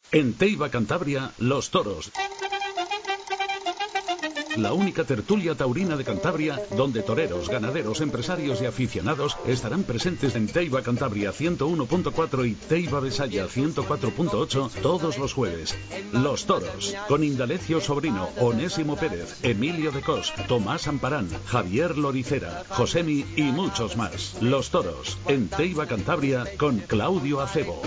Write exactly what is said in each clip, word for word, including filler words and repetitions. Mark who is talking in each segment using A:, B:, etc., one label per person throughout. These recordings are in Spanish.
A: En Teiba, Cantabria, Los Toros. La única tertulia taurina de Cantabria, donde toreros, ganaderos, empresarios y aficionados estarán presentes en Teiba, Cantabria ciento uno punto cuatro y Teiba, Besaya ciento cuatro punto ocho todos los jueves. Los Toros, con Indalecio Sobrino, Onésimo Pérez, Emilio de Cos, Tomás Amparán, Javier Loricera, Josemi y muchos más. Los Toros, en Teiba, Cantabria, con Claudio Acebo.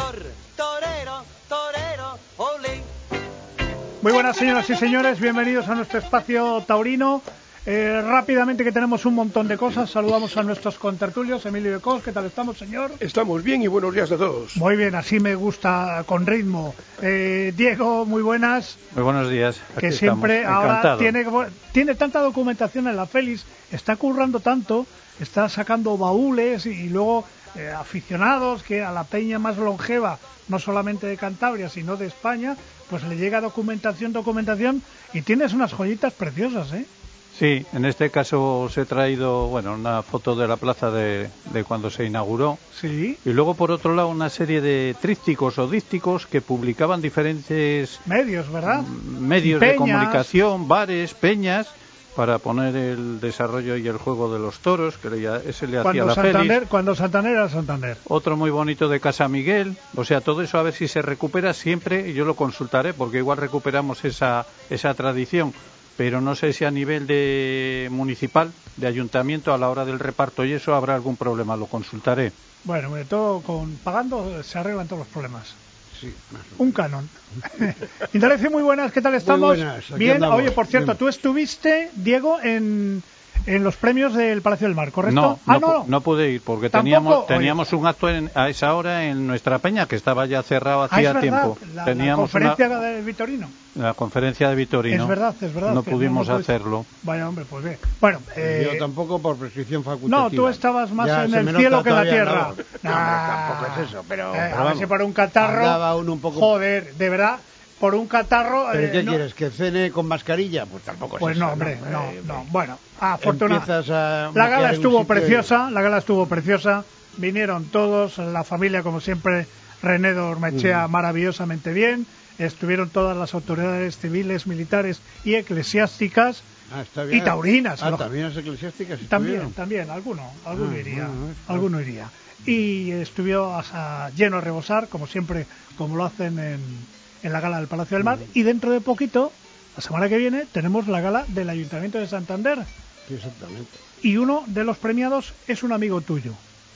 B: Muy buenas, señoras y señores, bienvenidos a nuestro espacio taurino. Eh, rápidamente, que tenemos un montón de cosas. Saludamos a nuestros contertulios. Emilio de Cos, ¿qué tal estamos, señor?
C: Estamos bien y buenos días a todos.
B: Muy bien, así me gusta, con ritmo. Eh, Diego, muy buenas.
D: Muy buenos días.
B: Que
D: Aquí
B: siempre
D: estamos.
B: ahora
D: Encantado.
B: tiene, tiene tanta documentación en la Félix, está currando tanto, está sacando baúles y, y luego eh, aficionados que a la peña más longeva, no solamente de Cantabria, sino de España, pues le llega documentación, documentación, y tienes unas joyitas preciosas, ¿eh?
D: Sí, en este caso os he traído, bueno, una foto de la plaza de, de cuando se inauguró.
B: Sí.
D: Y luego, por otro lado, una serie de trípticos o dísticos que publicaban diferentes
B: medios, ¿verdad?
D: Medios de comunicación, bares, peñas, para poner el desarrollo y el juego de los toros, que ya, ese le hacía la Félix.
B: Cuando Santander era Santander.
D: Otro muy bonito de Casa Miguel. O sea, todo eso a ver si se recupera siempre, y yo lo consultaré, porque igual recuperamos esa, esa tradición. Pero no sé si a nivel de municipal, de ayuntamiento, a la hora del reparto y eso, habrá algún problema. Lo consultaré.
B: Bueno, todo con pagando se arreglan todos los problemas.
C: Sí,
B: un canon. Indalecio, muy buenas, ¿qué tal estamos?
C: Muy buenas, aquí
B: bien,
C: andamos.
B: Oye, por cierto,
C: bien.
B: Tú estuviste, Diego, en, en los premios del Palacio del Mar, ¿correcto?
D: No,
B: ah,
D: no,
B: no,
D: no pude ir porque
B: ¿Tampoco?
D: teníamos teníamos un acto en, a esa hora en nuestra peña que estaba ya cerrado hacía
B: ah, es
D: tiempo.
B: Verdad, la,
D: teníamos
B: la conferencia
D: una,
B: de Vitorino.
D: La conferencia de Vitorino.
B: Es verdad, es verdad.
D: No pudimos
B: no, no
D: hacerlo.
B: Vaya, hombre, pues bien. Bueno, eh...
C: yo tampoco por prescripción facultativa.
B: No, tú estabas más
C: ya
B: en el cielo que en la tierra.
C: No, nah, tampoco es eso, pero,
B: eh,
C: pero
B: a ver si por un catarro.
C: Uno un poco...
B: Joder, de verdad. Por un catarro...
C: ¿Pero
B: eh,
C: qué
B: no...
C: quieres? ¿Que cene con mascarilla? Pues tampoco es
B: pues
C: eso.
B: Pues no, hombre, no,
C: eh,
B: no. Bueno, afortunadamente. La gala estuvo preciosa, y... la gala estuvo preciosa. Vinieron todos, la familia, como siempre, René de Ormechea, mm. maravillosamente bien. Estuvieron todas las autoridades civiles, militares y eclesiásticas.
C: Ah, está bien.
B: Y taurinas.
C: Ah,
B: ¿no?
C: también las eclesiásticas.
B: También, también, alguno, alguno
C: ah,
B: iría,
C: bueno,
B: alguno iría. Y estuvo a, lleno a rebosar, como siempre, como lo hacen en, en la gala del Palacio del Mar. Y dentro de poquito, la semana que viene, tenemos la gala del Ayuntamiento de Santander.
C: Sí, exactamente.
B: Y uno de los premiados es un amigo tuyo.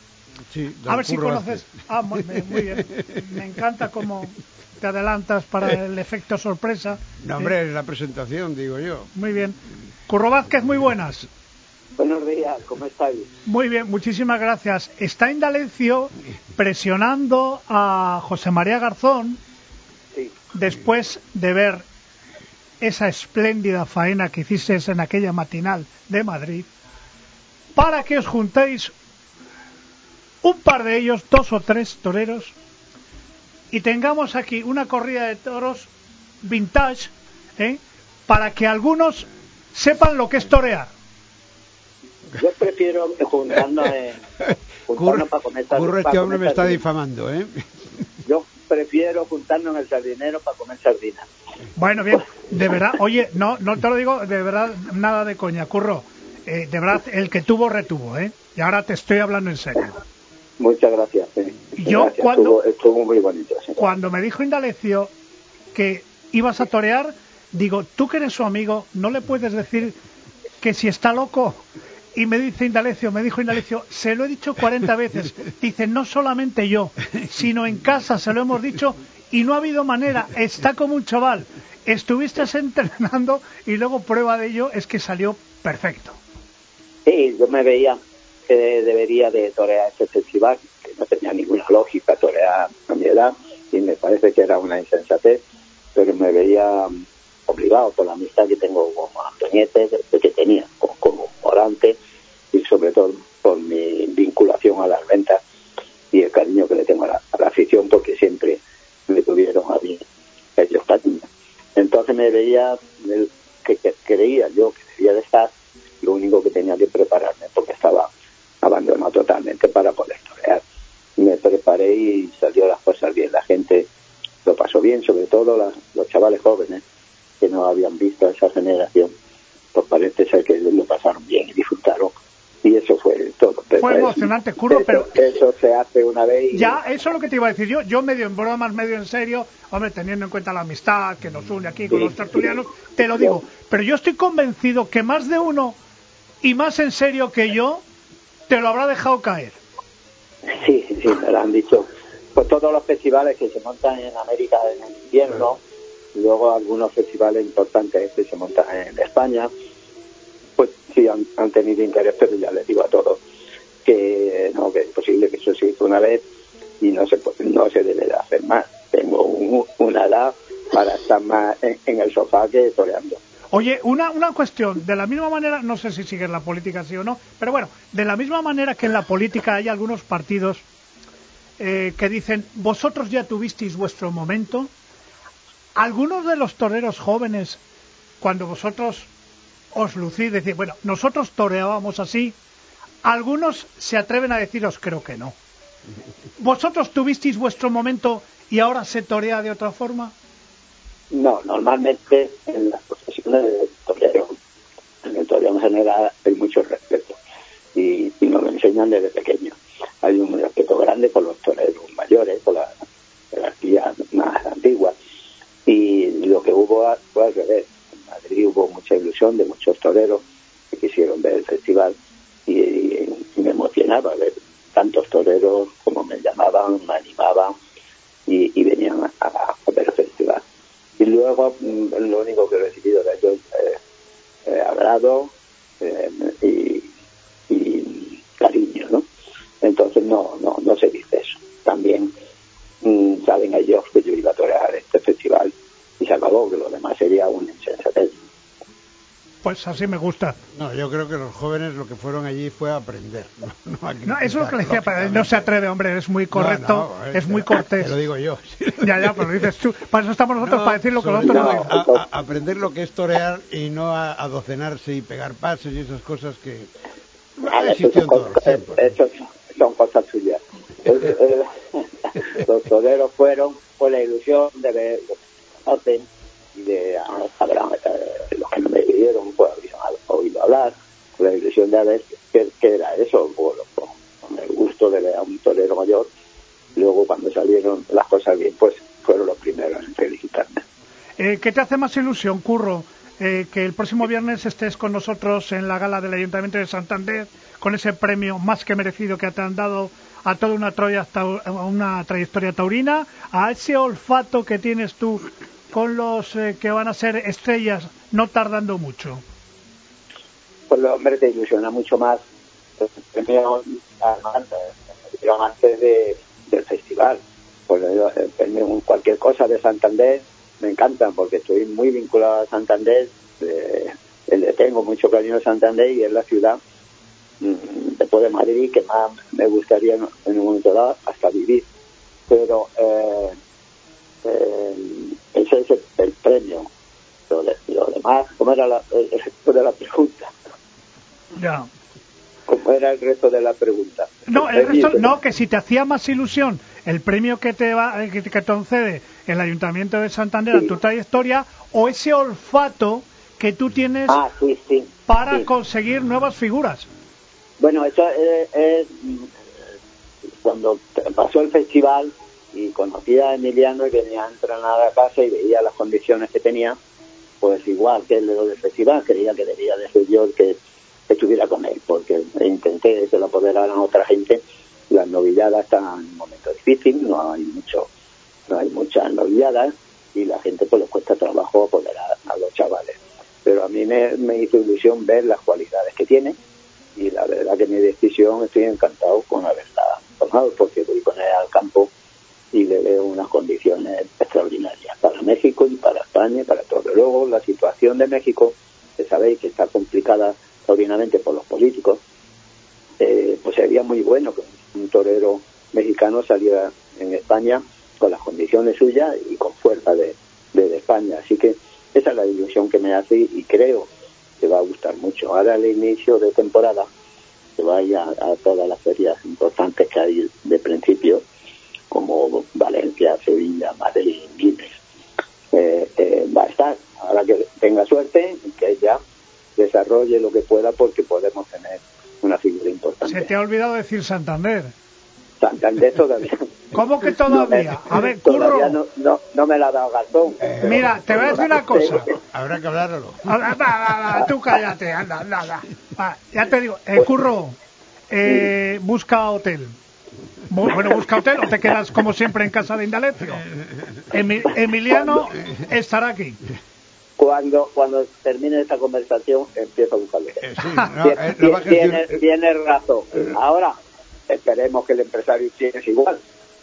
C: Sí,
B: a ver si conoces. Ah, muy, muy bien. Me encanta cómo te adelantas para el efecto sorpresa.
C: No, hombre, es la presentación, digo yo.
B: Muy bien. Curro Vázquez, muy buenas.
E: Buenos días, ¿cómo estáis?
B: Muy bien, muchísimas gracias. Está Indalecio presionando a José María Garzón,
E: sí,
B: después de ver esa espléndida faena que hiciste en aquella matinal de Madrid, para que os juntéis un par de ellos, dos o tres toreros, y tengamos aquí una corrida de toros vintage, ¿eh? Para que algunos sepan lo que es torear.
E: Yo prefiero juntarnos en juntarnos para comer sardina.
C: Curro, este hombre me está difamando, ¿eh?
E: Yo prefiero juntarnos en el sardinero para comer sardinas.
B: Bueno, bien, de verdad, oye, no no te lo digo de verdad, nada de coña, Curro. Eh, de verdad, el que tuvo, retuvo, ¿eh? Y ahora te estoy hablando en serio.
E: Muchas gracias. ¿eh?
B: Yo
E: gracias.
B: cuando
E: Estuvo, estuvo muy bonito. ¿sí?
B: Cuando me dijo Indalecio que ibas a torear, digo, tú que eres su amigo, no le puedes decir que si está loco. Y me dice Indalecio, me dijo Indalecio, se lo he dicho cuarenta veces. Dice, no solamente yo, sino en casa se lo hemos dicho y no ha habido manera. Está como un chaval. Estuviste entrenando y luego prueba de ello es que salió perfecto.
E: Sí, yo me veía que debería de torear ese festival, que no tenía ninguna lógica torear a mi edad y me parece que era una insensatez, pero me veía obligado por la amistad que tengo con Antoñete, que tenía con, con Morante, y sobre todo por mi vinculación a las ventas y el cariño que le tengo a la, a la afición, porque siempre me tuvieron a mí ellos cariño. Entonces me veía el, que, que creía yo que debía de estar, lo único que tenía que prepararme, porque estaba abandonado totalmente para poder torear. Me preparé y salió las cosas bien. La gente lo pasó bien, sobre todo la, los chavales jóvenes que no habían visto a esa generación, pues parece ser que lo pasaron bien y disfrutaron, y eso fue todo. Pero
B: fue emocionante, Curro,
E: eso,
B: pero
E: eso se hace una vez y...
B: ya, eso es lo que te iba a decir yo, yo medio en bromas, medio en serio, hombre, teniendo en cuenta la amistad que nos une aquí con
E: sí,
B: los tertulianos,
E: sí.
B: te lo digo, pero yo estoy convencido que más de uno, y más en serio que yo, te lo habrá dejado caer.
E: Sí, sí, me lo han dicho. Pues todos los festivales que se montan en América en el invierno, y luego algunos festivales importantes que se montan en España, pues sí han, han tenido interés, pero ya les digo a todos que no, que es posible que eso se hizo una vez y no se no se debe de hacer más. Tengo un, una edad para estar más en, en el sofá que toreando.
B: Oye, una, una cuestión, de la misma manera, no sé si sigues la política sí o no, pero bueno, de la misma manera que en la política hay algunos partidos eh, que dicen, vosotros ya tuvisteis vuestro momento, algunos de los toreros jóvenes, cuando vosotros os lucís, decís, bueno, nosotros toreábamos así, algunos se atreven a deciros, creo que no. ¿Vosotros tuvisteis vuestro momento y ahora se torea de otra forma?
E: No, normalmente en las profesiones de torero, en el toreo en general hay mucho respeto y, y nos lo enseñan desde pequeño. Hay un respeto grande por los toreros mayores, por la jerarquía más antigua, y lo que hubo fue al revés. En Madrid hubo mucha ilusión de muchos toreros que quisieron ver el festival y, y, y me emocionaba ver tantos toreros como me llamaban, me animaban y, y venían a, a ver el festival. Y luego lo único que he recibido de ellos es eh, agrado eh, y, y cariño, ¿no? Entonces no no no se dice eso. También mmm, saben ellos que yo iba a torear este festival y se acabó, que lo demás sería una insensatez.
B: Pues así me gusta.
C: No, yo creo que los jóvenes lo que fueron allí fue a aprender. No, no, a
B: no eso es lo que le decía, pero no se atreve, hombre, es muy correcto,
C: no, no,
B: es muy cortés.
C: Te lo digo yo.
B: Ya, ya, pero lo dices tú. Para eso estamos nosotros,
C: No,
B: para decir lo que los otros no dicen.
C: A, a aprender lo que es torear y no a, a docenarse y pegar pasos y esas cosas que
E: Ah,
C: existió en todos los tiempos.
E: Eso son cosas tuyas. Los toreros fueron por la ilusión de ver lo que hacen y de ah, sabrán, eh, los que no me vieron pues habían oído hablar, con la ilusión de ver qué, qué era eso, por, por, con el gusto de ver a un torero mayor. Luego cuando salieron las cosas bien, pues fueron los primeros en felicitarme.
B: Eh, ¿Qué te hace más ilusión, Curro? Eh, que el próximo viernes estés con nosotros en la gala del Ayuntamiento de Santander con ese premio más que merecido que te han dado a toda una, troya, una trayectoria taurina, a ese olfato que tienes tú con los eh, que van a ser estrellas no tardando mucho.
E: Pues hombre, te ilusiona mucho más el premio antes de, del festival. Pues el premio cualquier cosa de Santander me encantan porque estoy muy vinculado a Santander, eh, le tengo mucho cariño a Santander y es la ciudad mmm, después de Madrid que más me gustaría en, en un momento dado hasta vivir, pero eh, eh, ese es el, el premio. Lo, de, lo demás, ¿cómo era la, el resto de la pregunta?
B: Ya.
E: ¿Cómo era el resto de la pregunta?
B: No, el resto, no, que si te hacía más ilusión el premio que te va, que te concede el Ayuntamiento de Santander sí. a tu trayectoria, o ese olfato que tú tienes
E: ah, sí, sí,
B: para
E: sí.
B: conseguir nuevas figuras.
E: Bueno, eso es, es cuando pasó el festival y conocí a Emiliano y venía a entrenar a casa y veía las condiciones que tenía, pues igual que el de lo del festival, creía que debía de ser yo el que estuviera con él, porque intenté que lo apoderaran a otra gente. Las novilladas están en un momento difícil, no hay mucho, no hay muchas novilladas y la gente pues les cuesta trabajo apoderar a los chavales. Pero a mí me, me hizo ilusión ver las cualidades que tiene y la verdad que mi decisión estoy encantado con haberla tomado, porque voy con él al campo y le veo unas condiciones extraordinarias para México y para España y para todo. Luego la situación de México, que sabéis que está complicada obviamente por los políticos, eh, pues sería muy bueno que un torero mexicano saliera en España con las condiciones suyas y con fuerza de, de, de España. Así que esa es la ilusión que me hace y creo que va a gustar mucho. Ahora el inicio de temporada, que vaya a todas las ferias importantes que hay de principio, como Valencia, Sevilla, Madrid, Guimes, eh, eh, va a estar. Ahora que tenga suerte y que ella desarrolle lo que pueda, porque podemos tener una figura importante.
B: Se te ha olvidado decir Santander.
E: Santander todavía.
B: ¿Cómo que todavía?
E: No me,
B: A ver, Curro.
E: No, no, no me la ha dado Gastón.
B: Eh, mira, te voy a decir una cosa.
C: Habrá que hablarlo.
B: Va, va, va, tú cállate, anda, anda, anda. Va, ya te digo, eh, Curro, eh, busca hotel. Bu- bueno, busca hotel o te quedas como siempre en casa de Indalecio. Emi- Emiliano estará aquí.
E: Cuando cuando termine esta conversación, empiezo a buscarlo.
C: Eh, sí, no, eh, lo va a
E: Tiene,
C: gestionar-
E: tiene razón. Ahora, esperemos que el empresario piense igual.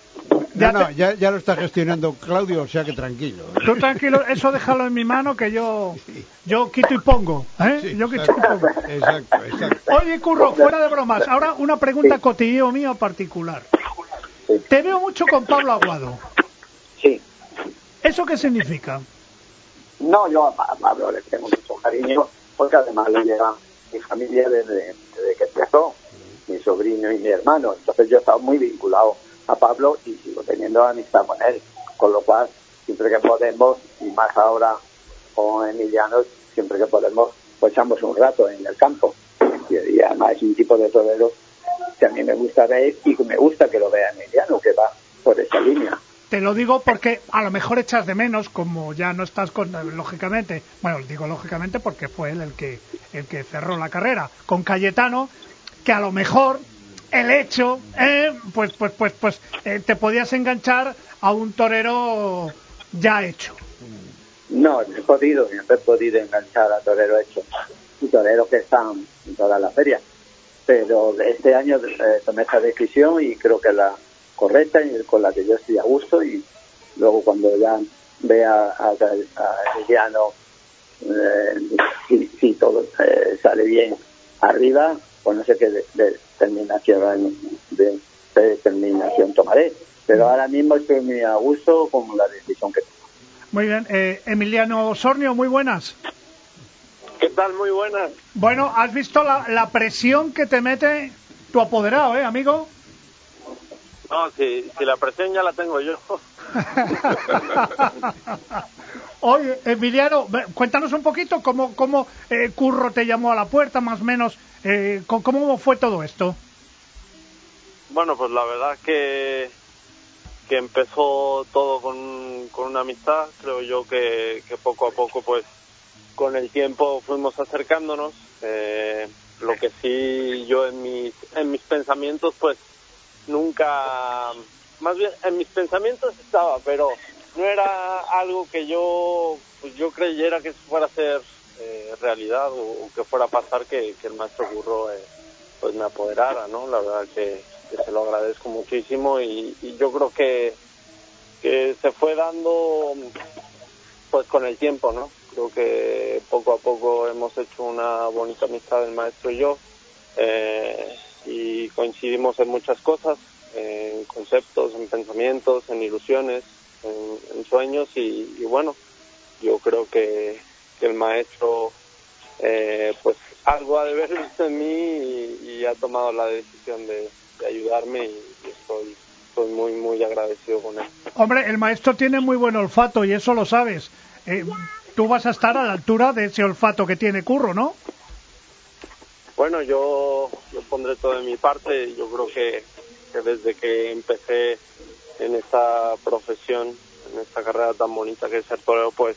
B: Ya
C: No, no,
B: te-
C: ya, ya lo está gestionando Claudio, o sea que tranquilo.
B: Tú tranquilo, eso déjalo en mi mano que yo yo quito y pongo, ¿eh?
C: Sí,
B: yo quito y
C: exacto,
B: pongo.
C: exacto, exacto.
B: Oye, Curro, fuera de bromas, ahora una pregunta cotilleo mío particular.
E: Sí.
B: Te veo mucho con Pablo Aguado.
E: Sí.
B: ¿Eso qué significa?
E: No, yo a Pa- a Pablo le tengo mucho cariño, porque además lo lleva mi familia desde, desde que empezó, mi sobrino y mi hermano. Entonces yo he estado muy vinculado a Pablo y sigo teniendo amistad con él. Con lo cual, siempre que podemos, y más ahora con Emiliano, siempre que podemos, pues echamos un rato en el campo. Y, y además es un tipo de torero que a mí me gusta ver y que me gusta que lo vea Emiliano, que va por esa línea.
B: Te lo digo porque a lo mejor echas de menos, como ya no estás con, lógicamente, bueno, digo lógicamente porque fue él el que el que cerró la carrera con Cayetano, que a lo mejor el hecho, eh, pues pues pues pues eh, te podías enganchar a un torero ya hecho.
E: No, no he podido, no he podido enganchar a torero hecho y toreros que están en toda la feria. Pero este año eh, tomé esta decisión y creo que la correcta y con la que yo estoy a gusto, y luego cuando ya vea a, a, a Emiliano eh, si, si todo eh, sale bien arriba, pues no sé qué de, de determinación de, de determinación tomaré, pero ahora mismo estoy muy a gusto con la decisión que tomo.
B: Muy bien, eh, Emiliano Osornio, muy buenas.
F: ¿Qué tal? Muy buenas.
B: Bueno, ¿has visto la, la presión que te mete tu apoderado, eh, amigo?
F: No, si, si la presión ya la tengo yo.
B: Oye, Emiliano, ve- cuéntanos un poquito cómo, cómo eh, Curro te llamó a la puerta, más o menos, eh, co- cómo fue todo esto.
F: Bueno, pues la verdad que que empezó todo con, con una amistad. Creo yo que, que poco a poco, pues, con el tiempo fuimos acercándonos. Eh, lo que sí yo en mis, en mis pensamientos, pues, nunca... Más bien, en mis pensamientos estaba, pero no era algo que yo pues yo creyera que fuera a ser eh, realidad o, o que fuera a pasar que, que el maestro Curro eh, pues me apoderara, ¿no? La verdad que, que se lo agradezco muchísimo y, y yo creo que, que se fue dando pues con el tiempo, ¿no? Creo que poco a poco hemos hecho una bonita amistad el maestro y yo eh, y coincidimos en muchas cosas, en conceptos, en pensamientos, en ilusiones, en, en sueños y, y bueno, yo creo que, que el maestro eh, pues algo ha de haber visto en mí y, y ha tomado la decisión de, de ayudarme y, y estoy, estoy muy muy agradecido con él.
B: Hombre, el maestro tiene muy buen olfato y eso lo sabes. Eh, tú vas a estar a la altura de ese olfato que tiene Curro, ¿no?
F: Bueno, yo, yo pondré todo de mi parte. Yo creo que, que desde que empecé en esta profesión, en esta carrera tan bonita que es ser torero, pues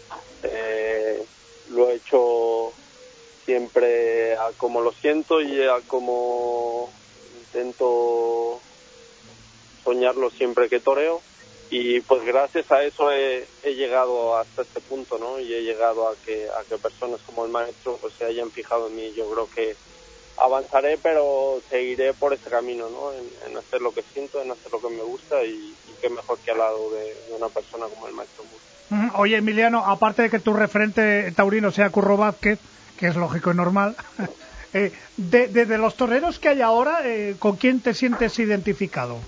F: eh, lo he hecho siempre a como lo siento y a como intento soñarlo siempre que toreo. Y pues gracias a eso he, he llegado hasta este punto, ¿no? Y he llegado a que a que personas como el maestro pues se hayan fijado en mí. Yo creo que avanzaré, pero seguiré por ese camino, ¿no? En, en hacer lo que siento, en hacer lo que me gusta y, y qué mejor que al lado de, de una persona como el maestro Curro.
B: Mm, Oye, Emiliano, aparte de que tu referente taurino sea Curro Vázquez, que es lógico y normal, eh, de, de, de los toreros que hay ahora, eh, ¿con quién te sientes identificado?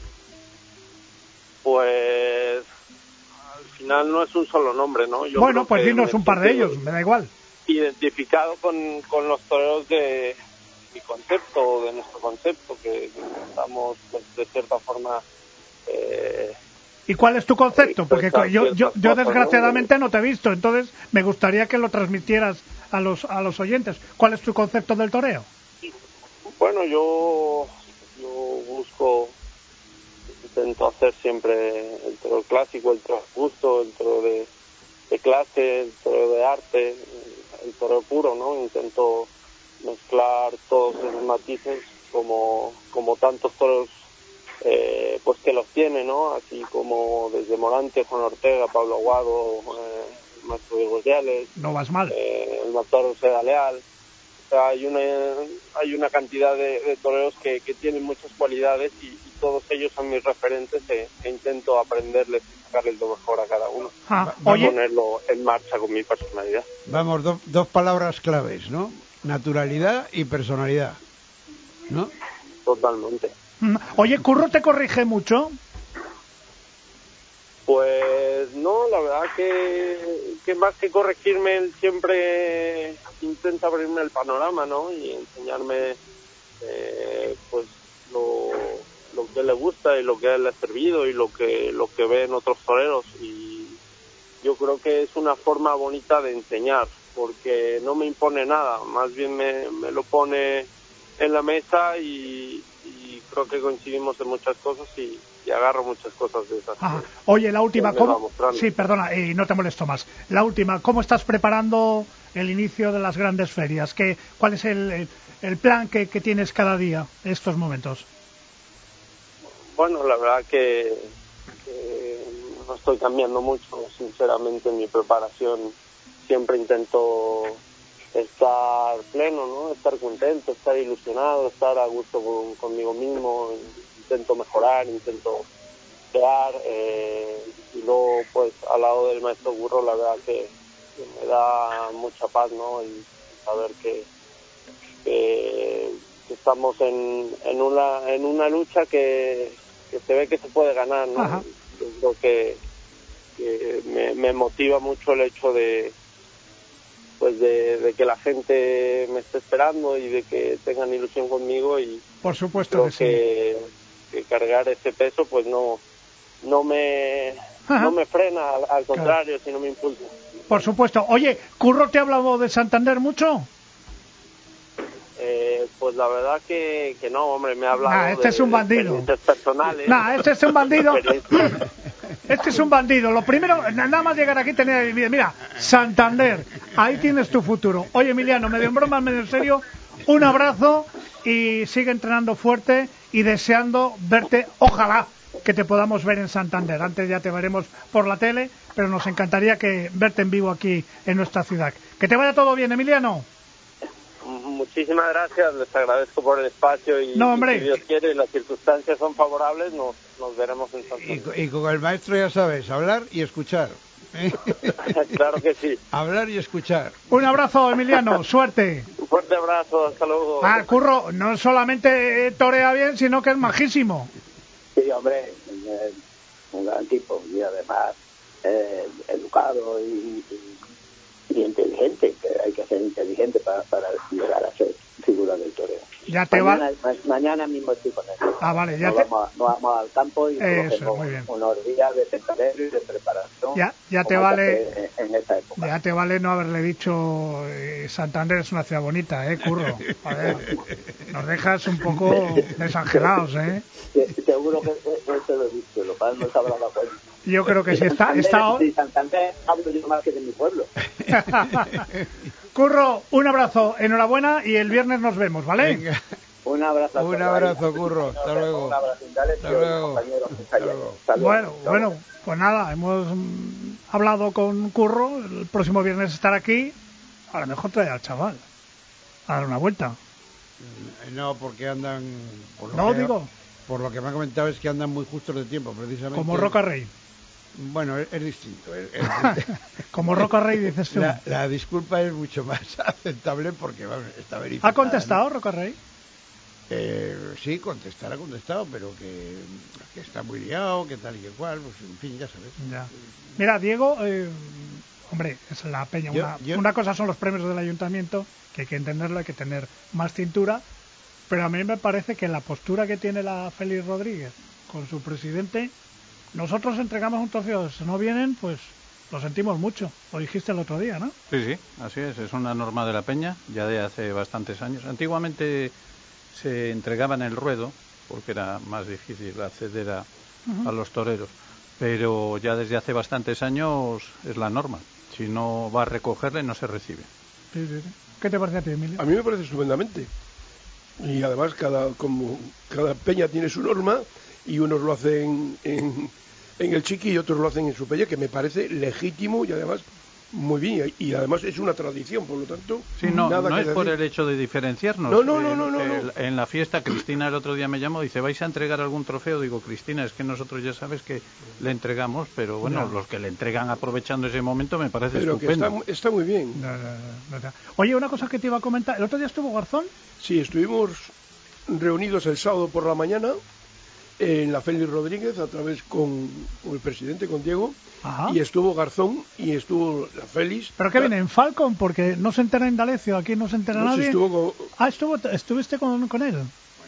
F: Pues al final no es un solo nombre, ¿no? Yo
B: bueno,
F: creo
B: pues
F: que
B: dinos
F: me
B: un par de
F: siento
B: ellos, me da igual.
F: Identificado con, con los toreros de mi concepto, de nuestro concepto, que, que estamos pues, de cierta forma Eh,
B: ¿Y cuál es tu concepto? Porque yo, yo, yo desgraciadamente
F: ¿no?
B: no te he visto, entonces me gustaría que lo transmitieras a los a los oyentes. ¿Cuál es tu concepto del toreo?
F: Bueno, yo, yo busco, intento hacer siempre el toreo clásico, el toreo justo, el toreo de, de clase, el toreo de arte, el toreo puro, ¿no? Intento mezclar todos esos matices como, como tantos toreros eh, pues que los tiene, ¿no? Así como desde Morante, Juan Ortega, Pablo Aguado, eh, el maestro Diego Llales,
B: no vas mal,
F: eh, el matador Seda Leal. O sea, hay una hay una cantidad de, de toreros que, que tienen muchas cualidades y, y todos ellos son mis referentes e, e intento aprenderles y sacarles lo mejor a cada uno,
B: ah,
F: y ponerlo en marcha con mi personalidad.
C: Vamos, do, dos palabras claves, ¿no? Naturalidad y personalidad, ¿no?
F: Totalmente.
B: Oye, ¿Curro te corrige mucho?
F: Pues no, la verdad que, que más que corregirme, él siempre intenta abrirme el panorama, ¿no? Y enseñarme eh, pues lo, lo que le gusta y lo que a él le ha servido y lo que, lo que ve en otros toreros. Y yo creo que es una forma bonita de enseñar, porque no me impone nada, más bien me, me lo pone en la mesa y, y creo que coincidimos en muchas cosas y, y agarro muchas cosas de esas.
B: Ajá. Oye, la última, ¿cómo?
F: Va
B: Sí, perdona, y eh, no te molesto más. La última, ¿cómo estás preparando el inicio de las grandes ferias? ¿Qué, ¿Cuál es el, el, el plan que, que tienes cada día en estos momentos?
F: Bueno, la verdad que, que no estoy cambiando mucho, sinceramente, en mi preparación. Siempre intento estar pleno, ¿no? Estar contento, estar ilusionado, estar a gusto con, conmigo mismo. Intento mejorar, intento crear eh, y luego, pues, al lado del maestro Curro, la verdad que, que me da mucha paz, ¿no? Y saber que, que, que estamos en, en una en una lucha que, que se ve que se puede ganar, ¿no?
B: Ajá.
F: Yo creo que, que me, me motiva mucho el hecho de pues de, de que la gente me esté esperando y de que tengan ilusión conmigo y
B: por supuesto
F: creo
B: que sí.
F: que, que cargar ese peso pues no no me
B: Ajá.
F: no me frena, al, al contrario,
B: claro.
F: sino me impulsa.
B: Por supuesto. Oye, ¿Curro te ha hablado de Santander mucho?
F: Eh, pues la verdad que, que no, hombre, me ha hablado
B: nah, este
F: de,
B: es un bandido.
F: de experiencias personales.
B: Nah, este es un bandido. Este es un bandido. Lo primero, nada más llegar aquí, tener, mira, Santander, ahí tienes tu futuro. Oye, Emiliano, medio en broma, medio en serio, un abrazo y sigue entrenando fuerte y deseando verte, ojalá que te podamos ver en Santander. Antes ya te veremos por la tele, pero nos encantaría que verte en vivo aquí en nuestra ciudad. Que te vaya todo bien, Emiliano.
F: Muchísimas gracias, les agradezco por el espacio y,
B: no, hombre.
F: y si Dios quiere y las circunstancias son favorables, nos, nos veremos en Santander.
C: Y, y con el maestro ya sabes, hablar y escuchar. ¿eh?
F: Claro que sí.
C: Hablar y escuchar.
B: Un abrazo, Emiliano, suerte.
F: Un fuerte abrazo, hasta luego.
B: Ah, Curro, no solamente torea bien, sino que es majísimo.
E: Sí, hombre, es un gran tipo y además eh, educado y, y, y inteligente, que hay que ser inteligente para, para llegar a ser figura del toreo.
B: Ya te
E: mañana,
B: va...
E: ma, mañana mismo estoy con él.
B: Ah, vale, ya
E: nos,
B: te...
E: vamos a, nos vamos al campo y
B: Eso, muy bien.
E: unos días de tentadero y de preparación.
B: Ya, ya te vale...
E: En, en esta época.
B: Ya te vale no haberle dicho eh, Santander es una ciudad bonita, ¿eh, Curro? A ver, nos dejas un poco desangelados, ¿eh?
E: Seguro que eso lo he dicho, lo cual no se habrá dado cuenta.
B: Yo creo que sí, está...
E: Santander,
B: está...
E: de Santander hablo yo más que de mi pueblo.
B: Curro, un abrazo, enhorabuena y el viernes nos vemos, ¿vale?
C: Venga.
E: Un abrazo.
C: Un abrazo, Curro. Hasta luego.
E: Un abrazo, Hasta luego. Hasta luego.
B: Bueno, bueno, pues nada, hemos mm, hablado con Curro. El próximo viernes estará aquí. A lo mejor trae al chaval a dar una vuelta.
C: No, porque andan... Por lo
B: no,
C: que,
B: digo.
C: Por lo que me ha comentado es que andan muy justos de tiempo, precisamente.
B: Como Roca Rey.
C: Bueno, es, es distinto. Es, es
B: Como Roca Rey, dices tú.
C: La, la disculpa es mucho más aceptable porque bueno, está verificada.
B: ¿Ha contestado,
C: ¿no?
B: Roca Rey?
C: Eh, sí, contestar ha contestado, pero que, que está muy liado, que tal y que cual, pues en fin, ya sabes.
B: Ya. Mira, Diego, eh, hombre, es la peña.
C: Yo,
B: una,
C: yo...
B: una cosa son los premios del ayuntamiento, que hay que entenderlo, hay que tener más cintura, Pero a mí me parece que la postura que tiene la Félix Rodríguez con su presidente, nosotros entregamos un trofeo, si no vienen, pues lo sentimos mucho. Lo dijiste el otro día, ¿no?
D: Sí, sí, así es. Es una norma de la Peña, ya de hace bastantes años. Antiguamente se entregaba en el ruedo, porque era más difícil acceder a, uh-huh. a los toreros. Pero ya desde hace bastantes años es la norma. Si no va a recogerle, no se recibe.
B: Sí, sí, sí. ¿Qué te parece a ti, Emilio?
G: A mí me parece estupendamente. Y además cada como cada peña tiene su norma y unos lo hacen en, en el Chiqui y otros lo hacen en su peña, que me parece legítimo y además muy bien. Y además es una tradición, por lo tanto...
D: Sí, no,
G: nada
D: no
G: que
D: es
G: decir.
D: Por el hecho de diferenciarnos.
G: No, no, no,
D: el,
G: no, no,
D: el,
G: no.
D: En la fiesta, Cristina el otro día me llamó y dice, ¿vais a entregar algún trofeo? Digo, Cristina, es que nosotros ya sabes que le entregamos, pero bueno, no. los que le entregan aprovechando ese momento me parece
G: pero
D: estupendo.
G: Que está, está muy bien.
B: No, no, no, no. Oye, una cosa que te iba a comentar, ¿el otro día estuvo Garzón?
G: Sí, estuvimos reunidos el sábado por la mañana en la Félix Rodríguez a través con, con el presidente, con Diego. Ajá. Y estuvo Garzón y estuvo la Félix.
B: ¿Pero qué viene? ¿En Falcon? Porque no se entera Indalecio, aquí no se entera no, nadie.
G: Si estuvo con...
B: Ah, estuvo, ¿estuviste con, con él?
C: Bueno,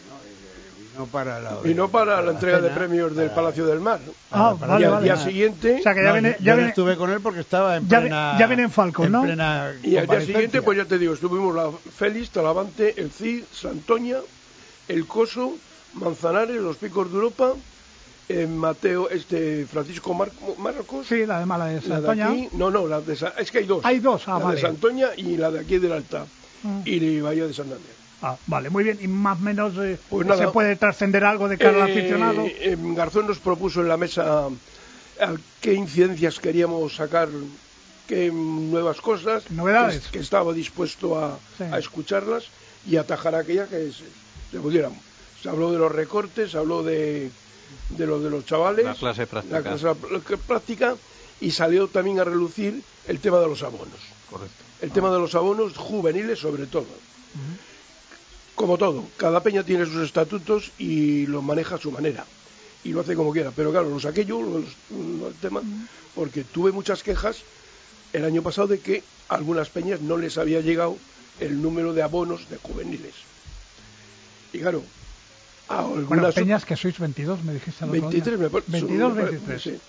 C: eh, vino para la,
G: vino para
C: para
G: la entrega
C: cena,
G: de premios del
C: para...
G: Palacio del Mar.
B: Ah,
C: para,
B: vale,
G: y al
B: vale.
G: día siguiente...
B: O sea, que ya
C: no,
B: viene,
C: yo,
B: ya
C: yo
B: viene...
C: estuve con él porque estaba en
B: ya
C: plena...
B: Ya viene en Falcon,
C: en
B: ¿no?
C: Plena
G: y al día siguiente, pues ya te digo, estuvimos la Félix, Talavante, el Cid, Santoña, el Coso, Manzanares, los Picos de Europa... Eh, Mateo, este Francisco Mar Marcos.
B: Sí, la de Mala de Santoña.
G: La de aquí, no, no, la de Sa es que hay dos.
B: Hay dos, ah,
G: la
B: vale.
G: de Santoña y la de aquí del Alta. Mm. Y de Bahía de Santander.
B: Ah, vale, muy bien. Y más o menos eh,
G: pues nada,
B: se puede trascender algo de cara eh, al aficionado.
G: Eh, Garzón nos propuso en la mesa a qué incidencias queríamos sacar, qué nuevas cosas.
B: Novedades.
G: Que, que estaba dispuesto a, sí. a escucharlas y atajar aquellas que se, se pudieran. Se habló de los recortes, se habló de... de lo de los chavales,
D: la clase práctica.
G: la clase práctica y salió también a relucir el tema de los abonos.
D: Correcto.
G: El ah. tema de los abonos juveniles sobre todo. Uh-huh. Como todo, cada peña tiene sus estatutos y los maneja a su manera y lo hace como quiera. Pero claro, lo saqué yo los, los, el tema uh-huh. porque tuve muchas quejas el año pasado de que a algunas peñas no les había llegado el número de abonos de juveniles. Y claro,
B: Ah, bueno, peñas que sois veintidós, me dijiste el otro
G: veintitrés,
B: día.
G: Me
B: veintidós, veintitrés.
G: Sí.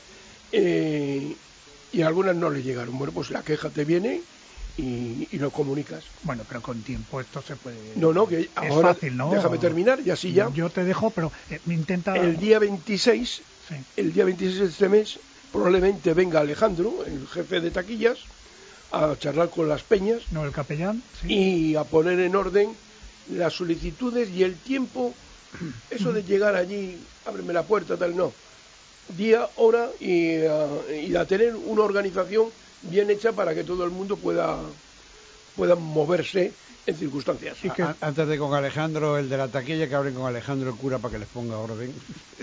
G: Eh, y algunas no le llegaron. Bueno, pues la queja te viene y, y lo comunicas.
B: Bueno, pero con tiempo esto se puede...
G: No, no, que
B: es
G: ahora
B: fácil, ¿no?
G: Déjame terminar y así ya.
B: Yo te dejo, pero eh, me intenta...
G: El día veintiséis, sí. el día veintiséis de este mes, probablemente venga Alejandro, el jefe de taquillas, a charlar con las peñas.
B: No, el capellán. Sí.
G: Y a poner en orden las solicitudes y el tiempo... Eso de llegar allí, ábreme la puerta, tal, no. Día, hora y, uh, y a tener una organización bien hecha para que todo el mundo pueda, pueda moverse en circunstancias.
C: Y que... Antes de con Alejandro, el de la taquilla, que hablen con Alejandro el cura para que les ponga orden.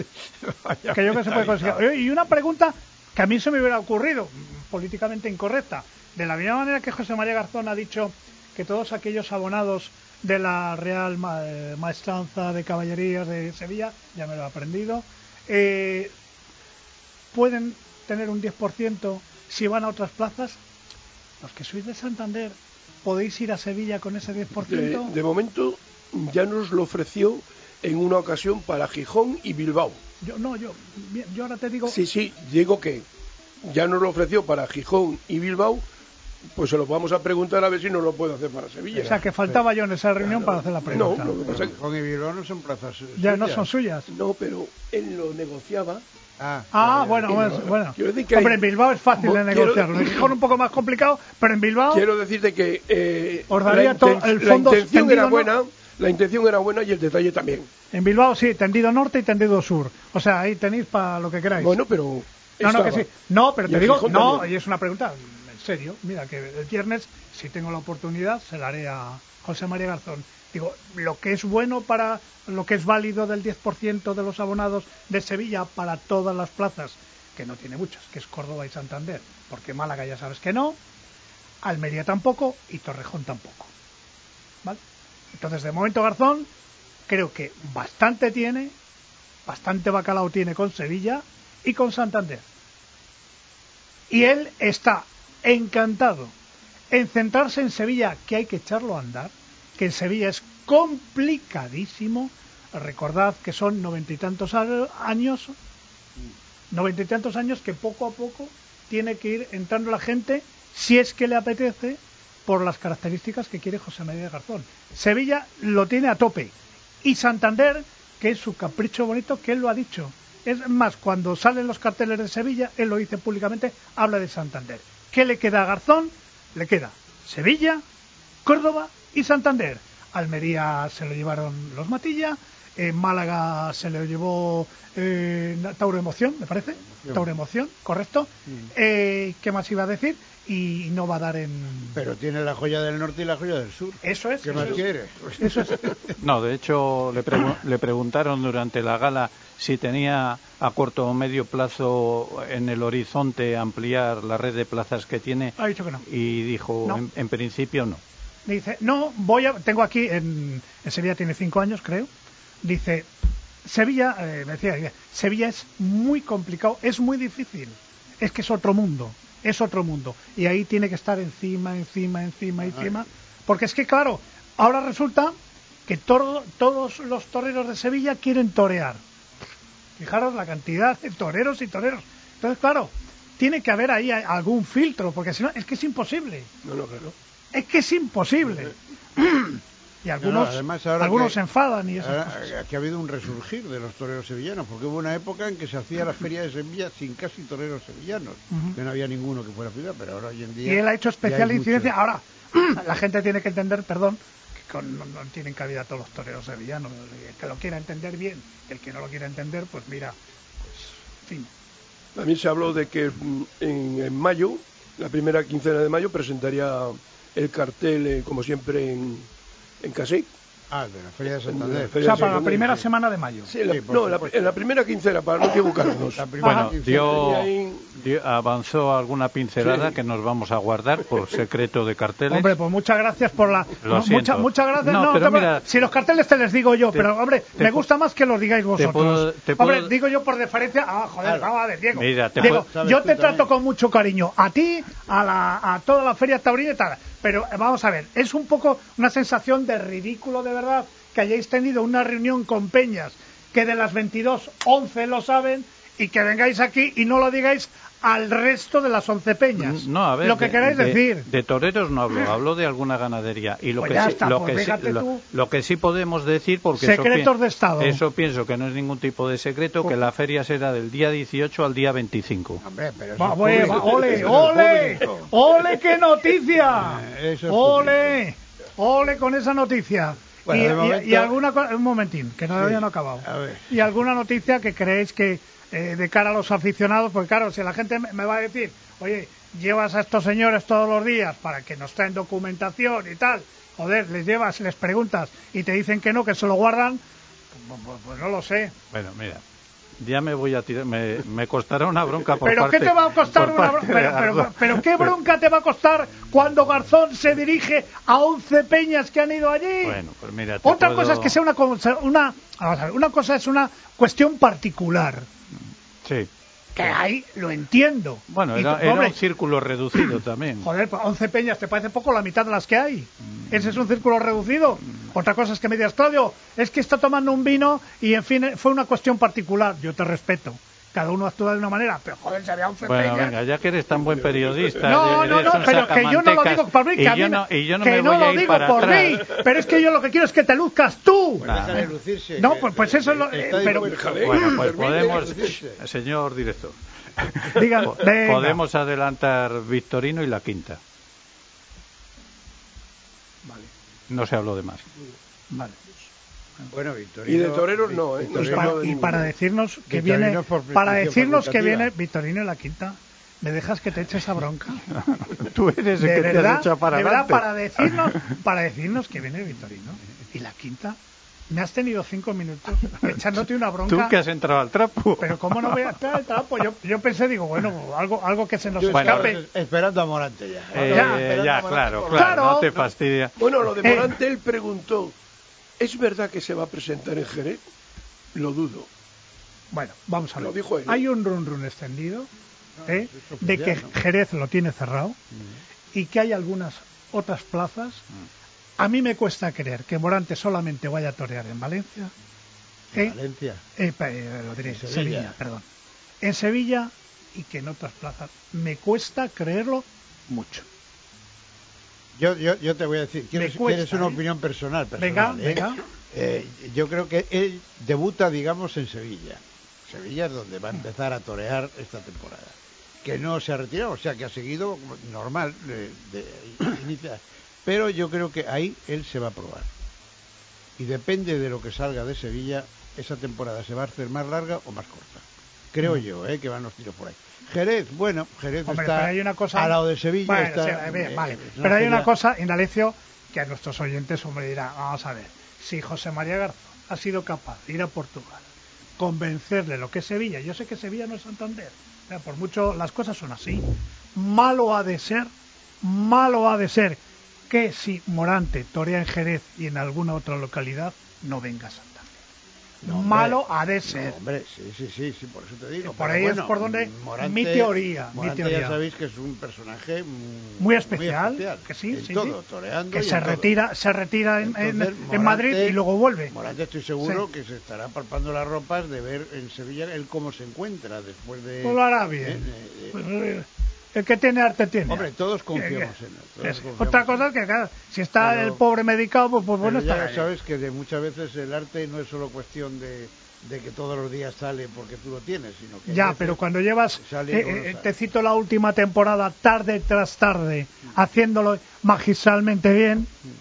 B: Que yo que se puede conseguir. Y una pregunta que a mí se me hubiera ocurrido, políticamente incorrecta. De la misma manera que José María Garzón ha dicho que todos aquellos abonados de la Real Ma eh, Maestranza de Caballerías de Sevilla, ya me lo he aprendido, eh, pueden tener un diez por ciento si van a otras plazas. Los que sois de Santander, ¿podéis ir a Sevilla con ese diez por ciento?
G: De, de momento ya nos lo ofreció en una ocasión para Gijón y Bilbao.
B: Yo no, yo, yo ahora te digo...
G: Sí, sí, digo que ya nos lo ofreció para Gijón y Bilbao. Pues se lo vamos a preguntar a ver si no lo puede hacer para Sevilla.
B: O sea, que faltaba yo en esa reunión claro, para hacer la pregunta.
G: No, lo que pasa es que
C: con Bilbao no son plazas suyas.
B: Ya no son suyas.
G: No, pero él lo negociaba.
B: Ah, ah ya, bueno, bueno, bueno. Hombre, hay... en Bilbao es fácil de negociarlo. En Gijón un poco más complicado, pero en Bilbao...
G: Quiero decirte que eh,
B: os daría
G: la,
B: inten... el fondo
G: la intención
B: tendido,
G: era buena,
B: ¿no?
G: La intención era buena y el detalle también.
B: En Bilbao sí, tendido norte y tendido sur. O sea, ahí tenéis para lo que queráis.
G: Bueno, pero...
B: No, no, que sí. No, pero te digo,
G: Gijón
B: no,
G: también.
B: Y es una pregunta... serio, mira que el viernes, si tengo la oportunidad, se la haré a José María Garzón. Digo, lo que es bueno para, lo que es válido del diez por ciento de los abonados de Sevilla para todas las plazas, que no tiene muchas, que es Córdoba y Santander, porque Málaga ya sabes que no, Almería tampoco y Torrejón tampoco. ¿Vale? Entonces, de momento Garzón, creo que bastante tiene, bastante bacalao tiene con Sevilla y con Santander. Y él está encantado en centrarse en Sevilla, que hay que echarlo a andar, que en Sevilla es complicadísimo. Recordad que son noventa y tantos años, noventa y tantos años que poco a poco tiene que ir entrando la gente, si es que le apetece, por las características que quiere José María Garzón. Sevilla lo tiene a tope. Y Santander, que es su capricho bonito, que él lo ha dicho. Es más, cuando salen los carteles de Sevilla, él lo dice públicamente, habla de Santander. ¿Qué le queda a Garzón? Le queda Sevilla, Córdoba y Santander. Almería se lo llevaron los Matilla, en Málaga se lo llevó eh, Tauro Emoción, me parece. Emoción. Tauro Emoción, correcto. Mm. Eh, ¿Qué más iba a decir? Y no va a dar en...
C: Pero tiene la joya del norte y la joya del sur.
B: Eso es.
C: ¿Qué
B: eso
C: más
B: es.
C: quiere?
B: Eso es.
D: No, de hecho, le, pregu le preguntaron durante la gala si tenía a corto o medio plazo en el horizonte ampliar la red de plazas que tiene.
B: Ha dicho que no.
D: Y dijo,
B: no.
D: en, en principio no.
B: Dice, no, voy a... Tengo aquí, en, en Sevilla tiene cinco años, creo. Dice, Sevilla, eh, me decía, Sevilla es muy complicado, es muy difícil. Es que es otro mundo. Es otro mundo. Y ahí tiene que estar encima, encima, encima, encima. Porque es que, claro, ahora resulta que to todos los toreros de Sevilla quieren torear. Fijaros la cantidad de toreros y toreros. Entonces, claro, tiene que haber ahí algún filtro, porque si no, es que es imposible.
G: No, no, claro.
B: Es que es imposible. Y algunos,
C: no, además, ahora
B: algunos
C: que,
B: se enfadan y esas
C: ahora,
B: cosas.
C: Aquí ha habido un resurgir de los toreros sevillanos, porque hubo una época en que se hacía la feria de Sevilla sin casi toreros sevillanos, uh-huh. que no había ninguno que fuera ciudad, pero ahora hoy en día...
B: Y él ha hecho especial incidencia.
C: Muchos.
B: Ahora, la gente tiene que entender, perdón, que con, no, no tienen cabida todos los toreros sevillanos. El que lo quiera entender bien, el que no lo quiera entender, pues mira, pues, en fin.
G: También se habló de que en, en mayo, la primera quincena de mayo, presentaría el cartel, eh, como siempre, en, en Casey.
C: Ah, de la Feria de Santander.
B: O sea, para la primera sí. semana de mayo.
G: Sí, la,
C: sí,
G: no, la, en la primera quincena, para no equivocarnos.
D: Bueno, dio, dio, avanzó alguna pincelada sí. que nos vamos a guardar por secreto de carteles.
B: Hombre, pues muchas gracias por la...
D: Lo
B: mucha, muchas gracias.
D: No,
B: no,
D: pero
B: te,
D: mira,
B: si los carteles te les digo yo,
D: te,
B: pero hombre, me gusta más que los digáis vosotros.
D: Te puedo, te puedo...
B: Hombre, digo yo por deferencia... Ah, joder, vamos a ver, Diego.
D: Mira, te
B: Diego,
D: puedo...
B: yo te trato también con mucho cariño. A ti, a, la, a toda la feria taurina y tal. Pero vamos a ver, es un poco una sensación de ridículo, de verdad, que hayáis tenido una reunión con peñas que de las veintidós, once lo saben, y que vengáis aquí y no lo digáis al resto de las once peñas.
D: No, a ver,
B: lo que
D: de,
B: queráis
D: de,
B: decir.
D: De toreros no hablo, hablo de alguna ganadería. Y lo,
B: pues
D: que,
B: ya
D: sí,
B: está,
D: lo,
B: pues
D: que, sí,
B: lo,
D: lo que sí podemos decir, porque
B: secretos
D: eso,
B: de Estado.
D: Eso pienso que no es ningún tipo de secreto, pues, que la feria será del día dieciocho al día veinticinco.
C: Hombre, pero
B: va, bueno, va, ole, ole, ole, qué noticia.
C: Eh, eso es
B: ole, ole con esa noticia.
C: Bueno,
B: y,
C: momento...
B: y, y alguna un momentín, que todavía
C: sí,
B: no ha acabado.
C: A ver.
B: Y alguna noticia que creéis que eh, de cara a los aficionados, porque claro, si la gente me va a decir, oye, llevas a estos señores todos los días para que nos traen documentación y tal, joder, les llevas, les preguntas y te dicen que no, que se lo guardan, pues, pues, pues no lo sé.
D: Bueno, mira. Ya me voy a tirar, me, me costará una bronca por
B: ¿Pero
D: parte,
B: qué te va a costar una bronca? Pero, pero, pero ¿qué bronca te va a costar cuando Garzón se dirige a once peñas que han ido allí?
D: Bueno, pues mira, te
B: Otra
D: puedo...
B: cosa es que sea una, una, vamos a ver, una cosa es una cuestión particular.
D: Sí.
B: Que ahí lo entiendo.
D: Bueno,
B: y,
D: era, era
B: hombre,
D: un círculo reducido también.
B: Joder, pues once peñas, ¿te parece poco la mitad de las que hay? Mm. ¿Ese es un círculo reducido? Mm. Otra cosa es que me digas, Claudio, es que está tomando un vino y, en fin, fue una cuestión particular. Yo te respeto. Cada uno actúa de una manera, pero joder, se había once
D: bueno,
B: peñas.
D: Venga, ya que eres tan buen periodista.
B: No, no, no, pero que yo no lo digo por mí, que a mí
D: no, y yo no
B: que
D: me
B: no
D: voy
B: lo
D: a ir
B: digo
D: para
B: por
D: atrás.
B: mí, pero es que yo lo que quiero es que te luzcas tú.
C: Pues déjale lucirse.
B: No, pues, pues eso es lo... Eh, pero...
D: Bueno, pues podemos... Señor director.
B: Digan,
D: podemos adelantar Victorino y la quinta.
B: Vale.
D: No se habló de más.
B: Vale.
C: Bueno, Victorino,
G: y de toreros no, ¿eh?
B: Y para, y para decirnos que
C: Victorino
B: viene para decirnos que viene Victorino en la quinta. ¿Me dejas que te eche esa bronca?
D: Tú eres el
B: de
D: que
B: verdad,
D: te has echado para
B: de verdad,
D: adelante.
B: para decirnos, para decirnos que viene Victorino. Y la quinta, me has tenido cinco minutos echándote una bronca.
D: Tú que has entrado al trapo.
B: Pero cómo no voy a entrar al trapo. Yo, yo pensé, digo, bueno, algo, algo que se nos
C: yo
B: escape.
C: Bueno, esperando a Morante ya.
D: Eh,
B: ya,
D: ya,
C: a Morante
D: claro, claro,
B: claro,
D: no te fastidia.
G: Bueno, lo de Morante, eh, él preguntó, ¿es verdad que se va a presentar en Jerez? Lo dudo.
B: Bueno, vamos a ver.
G: Lo dijo él.
B: Hay un run run extendido ¿eh? de que Jerez lo tiene cerrado y que hay algunas otras plazas A mí me cuesta creer que Morante solamente vaya a torear en Valencia.
C: ¿En
B: ¿Eh?
C: Valencia?
B: Eh, eh, lo diré,
C: En
B: Sevilla.
C: Sevilla.
B: perdón. En Sevilla y que en otras plazas. Me cuesta creerlo mucho.
C: Yo, yo, yo te voy a decir, ¿quieres,
B: cuesta,
C: ¿quieres una
B: ¿eh?
C: opinión personal?
B: Venga,
C: personal ¿eh?
B: venga.
C: Eh, yo creo que él debuta, digamos, en Sevilla. Sevilla es donde va a empezar a torear esta temporada. Que no se ha retirado, o sea, que ha seguido normal, de, de, inicia. Pero yo creo que ahí él se va a probar. Y depende de lo que salga de Sevilla, esa temporada se va a hacer más larga o más corta. Creo mm. yo, ¿eh? Que van los tiros por ahí. Jerez, bueno, Jerez
B: Hombre,
C: está
B: pero hay una cosa...
C: al lado de Sevilla.
B: Bueno,
C: está,
B: sí, bien,
C: eh,
B: vale.
C: no
B: Pero hay
C: sería...
B: una cosa, Indalecio, que a nuestros oyentes, hombre, dirán, vamos a ver, si José María Garzón ha sido capaz de ir a Portugal, convencerle lo que es Sevilla, yo sé que Sevilla no es Santander, o sea, por mucho las cosas son así, malo ha de ser, malo ha de ser que si Morante torea en Jerez y en alguna otra localidad, no venga a Santander. No, hombre, malo ha de ser.
C: No, hombre, sí, sí, sí, sí, por eso te digo.
B: Por
C: pero
B: ahí
C: bueno,
B: es por donde
C: Morante,
B: mi teoría.
C: Morante
B: mi teoría.
C: ya sabéis que es un personaje muy,
B: muy, especial,
C: muy especial,
B: que sí,
C: en
B: sí,
C: todo,
B: sí.
C: toreando
B: que
C: y
B: se
C: en
B: retira,
C: todo.
B: se retira en,
C: Entonces,
B: en,
C: Morante,
B: en Madrid y luego vuelve.
C: Morante estoy seguro
B: sí.
C: que se estará palpando las ropas de ver en Sevilla él cómo se encuentra después de...
B: Pues lo hará bien. Eh, eh, eh, el que tiene arte tiene.
C: Hombre, todos confiamos en él. Todos
B: es,
C: confiamos
B: otra cosa es que, claro, si está pero, el pobre medicado, pues, pues bueno,
C: ya
B: está
C: sabes que de muchas veces el arte no es solo cuestión de, de que todos los días sale porque tú lo tienes, sino que...
B: Ya, pero cuando llevas, eh, eh, te cito la última temporada, tarde tras tarde, mm. haciéndolo magistralmente bien, mm.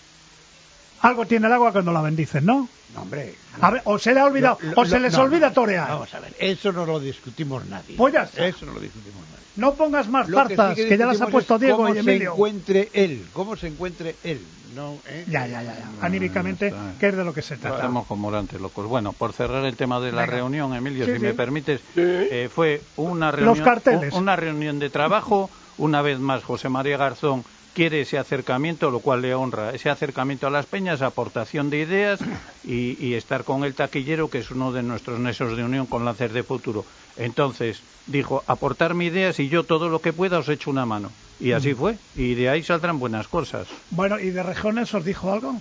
B: algo tiene el agua cuando la bendices, ¿no?
C: No, hombre.
B: No. A ver, o se le ha olvidado, lo, lo, o se les no, olvida
C: no,
B: torear.
C: Vamos a ver, eso no lo discutimos nadie.
B: Pues ya está.
C: Eso no lo discutimos nadie.
B: No pongas más zarzas, que, sí que, que ya las ha puesto Diego y Emilio.
C: Cómo se encuentre él, cómo se encuentre él. No, ¿eh?
B: Ya, ya, ya, ya. Anímicamente, no, que es de lo que se trata.
D: Estamos como Morante, locos. Bueno, por cerrar el tema de la Venga. reunión, Emilio,
B: sí,
D: si
B: sí.
D: me permites,
G: sí.
D: eh, fue una reunión,
B: Los carteles.
D: una reunión de trabajo. Una vez más, José María Garzón quiere ese acercamiento, lo cual le honra, ese acercamiento a las peñas, aportación de ideas y, y estar con el taquillero, que es uno de nuestros nexos de unión con Lances de Futuro. Entonces, dijo, aportarme ideas y yo todo lo que pueda os echo una mano. Y así mm. fue, y de ahí saldrán buenas cosas.
B: Bueno, ¿y de regiones os dijo algo?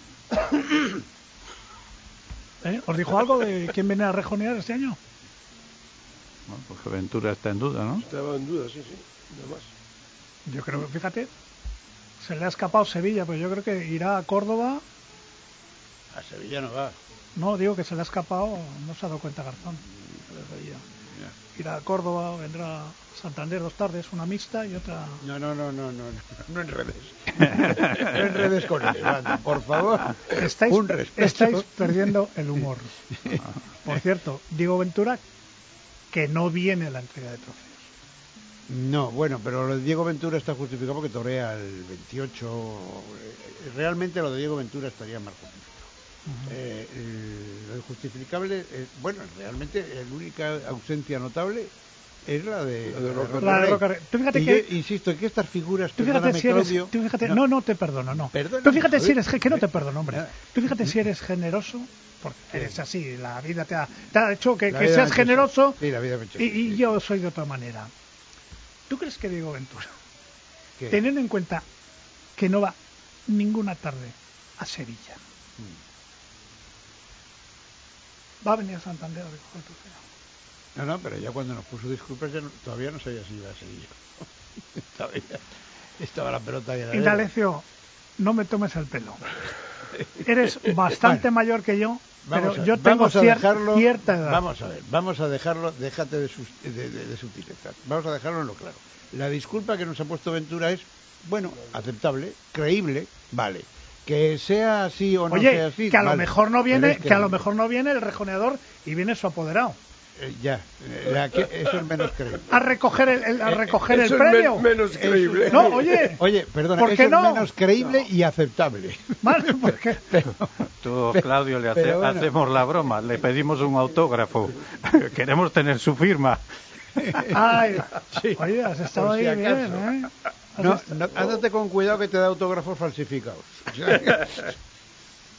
B: ¿Eh? ¿Os dijo algo de quién viene a rejonear este año?
D: Bueno, pues Ventura está en duda, ¿no?
G: Estaba en duda, sí, sí, nada más.
B: Yo creo que, fíjate, se le ha escapado Sevilla, pero yo creo que irá a Córdoba.
C: A Sevilla no va.
B: No, digo que se le ha escapado, no se ha dado cuenta Garzón. Irá a Córdoba, vendrá a Santander dos tardes, una mixta y otra...
C: No, no, no, no, no, no enredes. No enredes con eso, anda, por favor.
B: Estáis,
C: un respeto.
B: Estáis perdiendo el humor. Por cierto, Diego Ventura, que no viene a la entrega de trofeos.
C: No, bueno, pero lo de Diego Ventura está justificado porque torea el veintiocho. Realmente lo de Diego Ventura estaría mal justificado. Uh-huh. eh, el, lo justificable, eh, bueno, realmente la única ausencia notable es la de,
B: la de Roca. La de Roca. Tú fíjate
C: y
B: que
C: yo insisto que estas figuras,
B: tú fíjate si eres,
C: Claudio,
B: tú fíjate, no. no, no te perdono, no.
C: Perdóname,
B: tú fíjate
C: joder.
B: si eres que no te perdono, hombre. Tú fíjate si eres generoso, porque eres así, la vida te ha, te ha hecho que, que seas generoso.
C: Sí, la vida me ha hecho,
B: y,
C: sí.
B: y yo soy de otra manera. ¿Tú crees que Diego Ventura, ¿Qué? teniendo en cuenta que no va ninguna tarde a Sevilla, hmm. va a venir a Santander a recoger el trofeo?
C: No, no, pero ya cuando nos puso disculpas ya no, todavía no sabía si iba a Sevilla. todavía estaba la pelota ahí en la
B: Indalecio, no me tomes el pelo. Eres bastante bueno, mayor que yo, pero a, yo tengo cier
C: dejarlo,
B: cierta edad.
C: Vamos a ver, vamos a dejarlo, déjate de, sus, de, de, de sutilezas. Vamos a dejarlo en lo claro. La disculpa que nos ha puesto Ventura es, bueno, aceptable, creíble, vale. Que sea así o no
B: Oye,
C: sea así.
B: que a lo
C: vale,
B: mejor no viene,
C: es
B: que a lo mejor no viene el rejoneador y viene su apoderado.
C: Eh, ya, la que, eso es menos creíble.
B: A recoger el, el a recoger
G: eh,
B: el premio.
G: Es men menos creíble.
B: No, oye.
C: Oye, perdona,
B: ¿por qué
C: eso
B: no?
C: es menos creíble no. y aceptable.
B: Vale, porque
D: pero, tú, Claudio, le hace, bueno. hacemos la broma, le pedimos un autógrafo. Queremos tener su firma.
B: Ay, sí. Oye, has estado ahí si bien, ¿eh?
C: No, no, ándate con cuidado que te da autógrafos falsificados.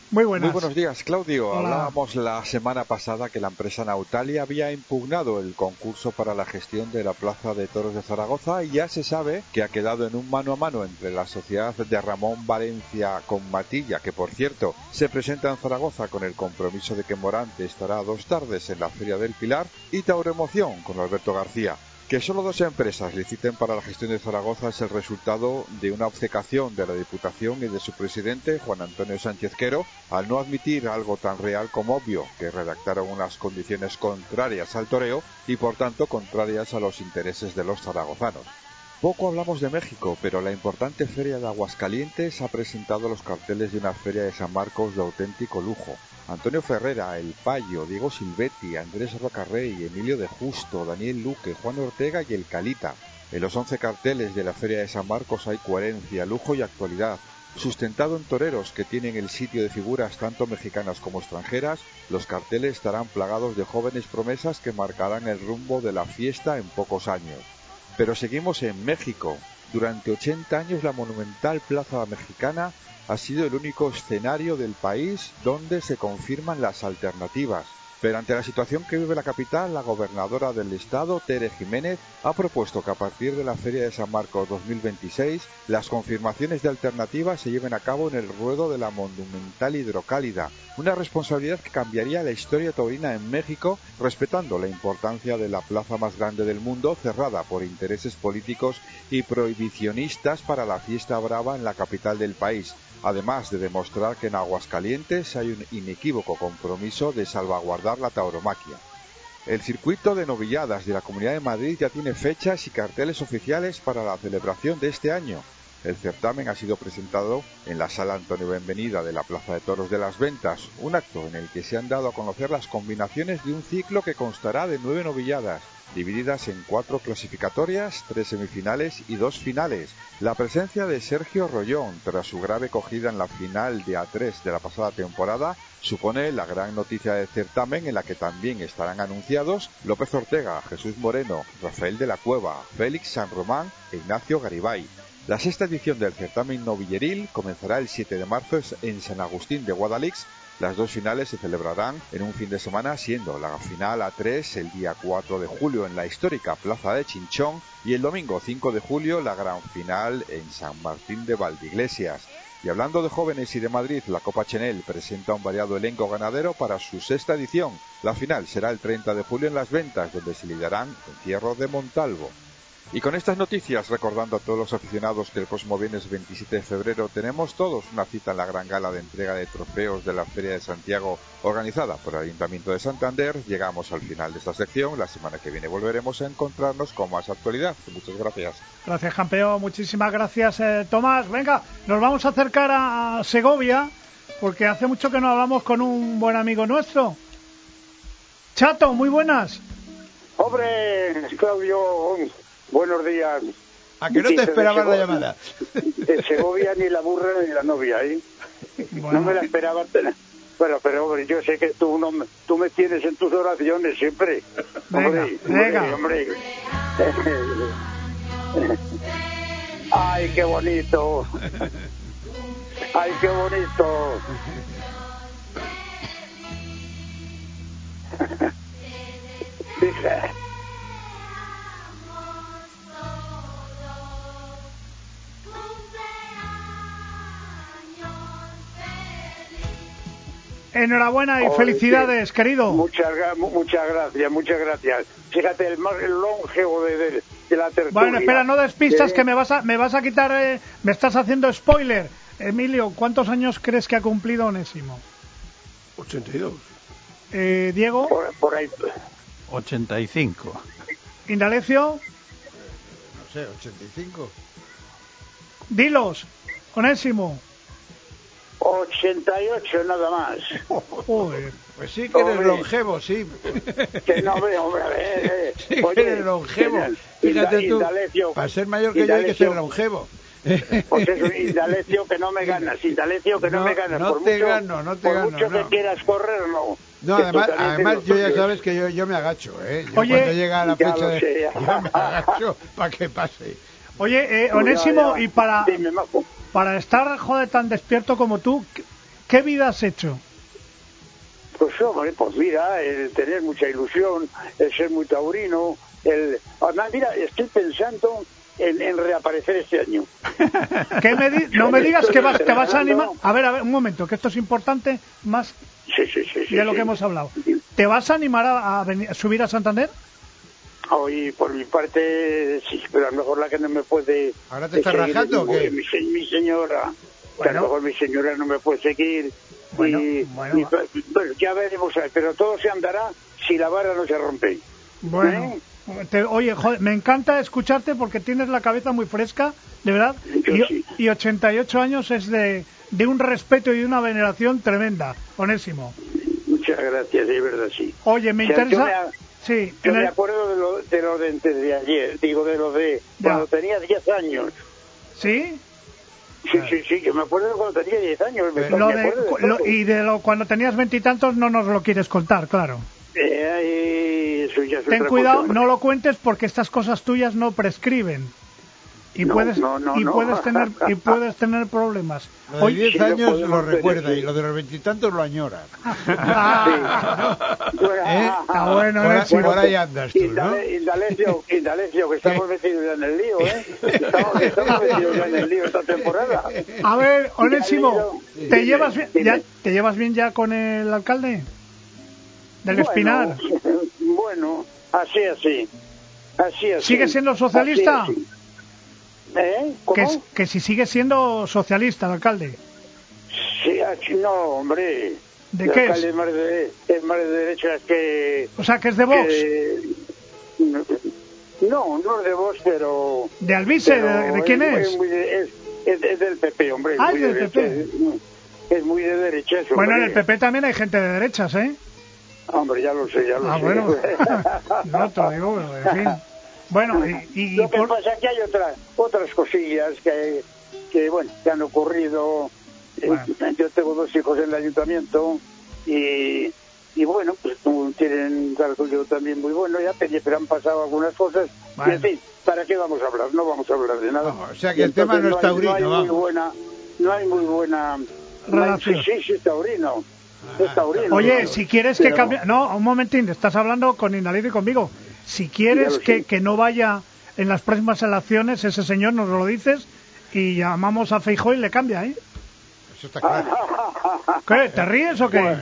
B: Muy buenas.
H: Muy buenos días, Claudio.
B: Hola.
H: Hablábamos la semana pasada que la empresa Nautalia había impugnado el concurso para la gestión de la Plaza de Toros de Zaragoza y ya se sabe que ha quedado en un mano a mano entre la sociedad de Ramón Valencia con Matilla, que por cierto se presenta en Zaragoza con el compromiso de que Morante estará dos tardes en la Feria del Pilar, y Tauroemoción con Alberto García. Que solo dos empresas liciten para la gestión de Zaragoza es el resultado de una obcecación de la Diputación y de su presidente, Juan Antonio Sánchez Quero, al no admitir algo tan real como obvio, que redactaron unas condiciones contrarias al toreo y por tanto contrarias a los intereses de los zaragozanos. Poco hablamos de México, pero la importante feria de Aguascalientes ha presentado los carteles de una feria de San Marcos de auténtico lujo. Antonio Ferrera, El Payo, Diego Silvetti, Andrés Rocarrey, Emilio de Justo, Daniel Luque, Juan Ortega y El Calita. En los once carteles de la feria de San Marcos hay coherencia, lujo y actualidad. Sustentado en toreros que tienen el sitio de figuras tanto mexicanas como extranjeras, los carteles estarán plagados de jóvenes promesas que marcarán el rumbo de la fiesta en pocos años. Pero seguimos en México. Durante ochenta años la monumental Plaza Mexicana ha sido el único escenario del país donde se confirman las alternativas. Pero ante la situación que vive la capital, la gobernadora del estado, Tere Jiménez, ha propuesto que a partir de la Feria de San Marcos dos mil veintiséis, las confirmaciones de alternativas se lleven a cabo en el ruedo de la monumental Hidrocálida, una responsabilidad que cambiaría la historia taurina en México, respetando la importancia de la plaza más grande del mundo, cerrada por intereses políticos y prohibicionistas para la fiesta brava en la capital del país, además de demostrar que en Aguascalientes hay un inequívoco compromiso de salvaguardar la tauromaquia. El circuito de novilladas de la Comunidad de Madrid ya tiene fechas y carteles oficiales para la celebración de este año. El certamen ha sido presentado en la Sala Antonio Benvenida de la Plaza de Toros de las Ventas, un acto en el que se han dado a conocer las combinaciones de un ciclo que constará de nueve novilladas, divididas en cuatro clasificatorias, tres semifinales y dos finales. La presencia de Sergio Rollón, tras su grave cogida en la final de A tres de la pasada temporada, supone la gran noticia del certamen, en la que también estarán anunciados López Ortega, Jesús Moreno, Rafael de la Cueva, Félix San Román e Ignacio Garibay. La sexta edición del certamen novilleril comenzará el siete de marzo en San Agustín de Guadalix. Las dos finales se celebrarán en un fin de semana, siendo la final A tres el día cuatro de julio en la histórica Plaza de Chinchón y el domingo cinco de julio la gran final en San Martín de Valdeiglesias. Y hablando de jóvenes y de Madrid, la Copa Chenel presenta un variado elenco ganadero para su sexta edición. La final será el treinta de julio en Las Ventas, donde se lidiarán Encierro de Montalvo. Y con estas noticias, recordando a todos los aficionados que el próximo viernes veintisiete de febrero tenemos todos una cita en la gran gala de entrega de trofeos de la Feria de Santiago organizada por el Ayuntamiento de Santander, llegamos al final de esta sección. La semana que viene volveremos a encontrarnos con más actualidad. Muchas gracias.
B: Gracias, campeón. Muchísimas gracias, eh, Tomás. Venga, nos vamos a acercar a Segovia, porque hace mucho que no hablamos con un buen amigo nuestro. Chato, muy buenas.
I: Hombre, Claudio, buenos días.
C: ¿A que no te esperabas la llamada?
I: De Segovia ni la burra ni la novia, ¿eh? Bueno. No me la esperaba. Bueno, pero hombre, yo sé que tú no me, tú me tienes en tus oraciones siempre.
B: Venga,
I: hombre,
B: venga.
I: Hombre, hombre. Ay, qué bonito. Ay, qué bonito. Dije.
B: Enhorabuena y felicidades, querido.
I: Muchas, muchas gracias, muchas gracias. Fíjate, el más el longevo de, de, de la tertulia.
B: Bueno, espera, no despistas,
I: ¿Eh?
B: que me vas a me vas a quitar, eh, me estás haciendo spoiler. Emilio, ¿cuántos años crees que ha cumplido Onésimo?
G: ochenta y dos.
B: Eh, Diego.
I: Por, por ahí.
D: ochenta y cinco.
B: Indalecio.
C: No sé, ochenta y cinco.
B: Dilos, Onésimo.
I: ochenta y ocho nada más.
B: Joder.
C: Pues sí que eres
I: Hombre.
C: longevo, sí.
I: Que no, hombre, hombre, a ver, eh.
C: Sí
I: Oye,
C: que eres longevo. Fíjate tú,
I: Indalecio,
C: para ser mayor que yo hay que ser longevo.
I: Pues eso, Indalecio, que no me ganas, Indalecio, que no,
C: No,
I: me ganas.
C: no
I: por
C: te
I: mucho,
C: gano, no te
I: por
C: gano,
I: mucho
C: no.
I: que quieras correr, no.
C: No,
I: Que
C: además,
I: tú también
C: además
I: tienes
C: yo ya
I: tuyos.
C: sabes que yo, yo me agacho, ¿eh? Yo
B: Oye,
C: cuando llega la
I: ya
C: fecha
I: lo
C: de...
I: sé, ya.
C: yo me agacho para que pase.
B: Oye, eh, Onésimo,
I: Ya, ya.
B: y para
I: Dime, Majo.
B: para estar, joder, tan despierto como tú, ¿qué vida has hecho?
I: Pues hombre, pues mira, el tener mucha ilusión, el ser muy taurino, el... Además, mira, estoy pensando en, en reaparecer este año.
B: ¿Qué me di... No me digas que vas, te vas a animar... A ver, a ver, un momento, que esto es importante, más
I: sí, sí, sí, sí,
B: de lo
I: sí.
B: que hemos hablado. ¿Te vas a animar a, a, venir, a subir a Santander?
I: Hoy, por mi parte, sí, pero a lo mejor la que no me puede...
C: ¿Ahora te estás rajando o qué?
I: Mi, mi señora, bueno. Que a lo mejor mi señora no me puede seguir.
B: Bueno,
I: y,
B: bueno.
I: Y, bueno, ya veremos, pero todo se andará si la vara no se rompe.
B: Bueno, ¿Eh? te, oye, joder, me encanta escucharte porque tienes la cabeza muy fresca, de verdad, y,
I: sí.
B: y ochenta y ocho años es de, de un respeto y de una veneración tremenda, Onésimo.
I: Muchas gracias, de verdad, sí.
B: Oye, me
I: o sea,
B: interesa...
I: Yo me,
B: sí,
I: yo
B: en
I: me
B: el...
I: acuerdo de lo, de lo de antes de ayer, digo, de lo de
B: ya.
I: Cuando tenía diez años.
B: ¿Sí?
I: Sí, sí, sí, yo me acuerdo de cuando tenía diez años. Me,
B: lo
I: me
B: de,
I: de
B: lo, y de lo cuando tenías veintitantos no nos lo quieres contar, claro.
I: Eh, eso ya es
B: Ten
I: otra
B: cuidado,
I: cosa,
B: no lo cuentes porque estas cosas tuyas no prescriben. Y
I: no,
B: puedes
I: no, no,
B: y
I: no.
B: puedes tener y puedes tener problemas.
C: Lo de diez
I: sí,
C: años
I: lo
C: lo recuerda
I: tener, sí.
C: y lo de los veintitantos lo añora.
B: Ah,
I: sí. Bueno,
C: ¿Eh?
B: Está bueno,
C: por,
B: Onésimo.
C: por ahí andas tú, ¿no?
I: Indalecio, Indalecio, que estamos metidos ya en el lío, ¿eh? Estamos, estamos metidos ya en el lío esta temporada.
B: A ver, Onésimo,
I: Sí,
B: ¿te
I: dime,
B: llevas bien,
I: dime.
B: ya, ¿te llevas bien ya con el alcalde del
I: bueno,
B: Espinar?
I: Bueno, así, así. Así, así.
B: ¿Sigue siendo socialista?
I: Así, así. ¿Eh? ¿Cómo?
B: Que, que si sigue siendo socialista el alcalde.
I: Sí, así, no, hombre.
B: ¿De
I: el
B: qué
I: alcalde
B: es?
I: Es más de, es más de derechas que...
B: O sea, que es de Vox.
I: que- no, no es de Vox, pero...
B: ¿De Alvise?
I: pero
B: ¿De, de quién es?
I: Es, muy de- es, es- es del P P, hombre.
B: Ah,
I: muy
B: es del
I: de
B: P P.
I: derechas, Es, es muy de derechas,
B: Bueno, en
I: hombre.
B: el P P también hay gente de derechas, ¿eh?
I: Hombre, ya lo sé, ya lo
B: Ah,
I: sé.
B: bueno. No te lo digo, pero en fin. Bueno, y, y, y
I: Lo que
B: por...
I: pasa es que hay otras otras cosillas que, que bueno, que han ocurrido.
B: Bueno.
I: Eh, Yo tengo dos hijos en el ayuntamiento y, y bueno, pues tienen un cargo también muy bueno ya, pero han pasado algunas cosas.
B: Bueno.
I: Y en fin, ¿para qué vamos a hablar? No vamos a hablar de nada.
C: Vamos, o sea que
I: Y
C: el tema no es
I: hay-
C: taurino,
I: no hay muy
C: vamos.
I: buena, no hay muy buena
B: Relación.
I: Sí, sí, sí, es taurino. Es taurino.
B: Oye,
I: Pero-
B: si quieres que
I: pero-
B: cambie... No, un momentín, estás hablando con Indalecio y conmigo. Si quieres
I: Ya lo
B: que,
I: sé.
B: que no vaya en las próximas elecciones, ese señor nos lo dices y llamamos a Feijóo y le cambia, ¿eh?
C: Eso está claro.
B: ¿Qué? ¿Te ríes o qué?
C: Bueno,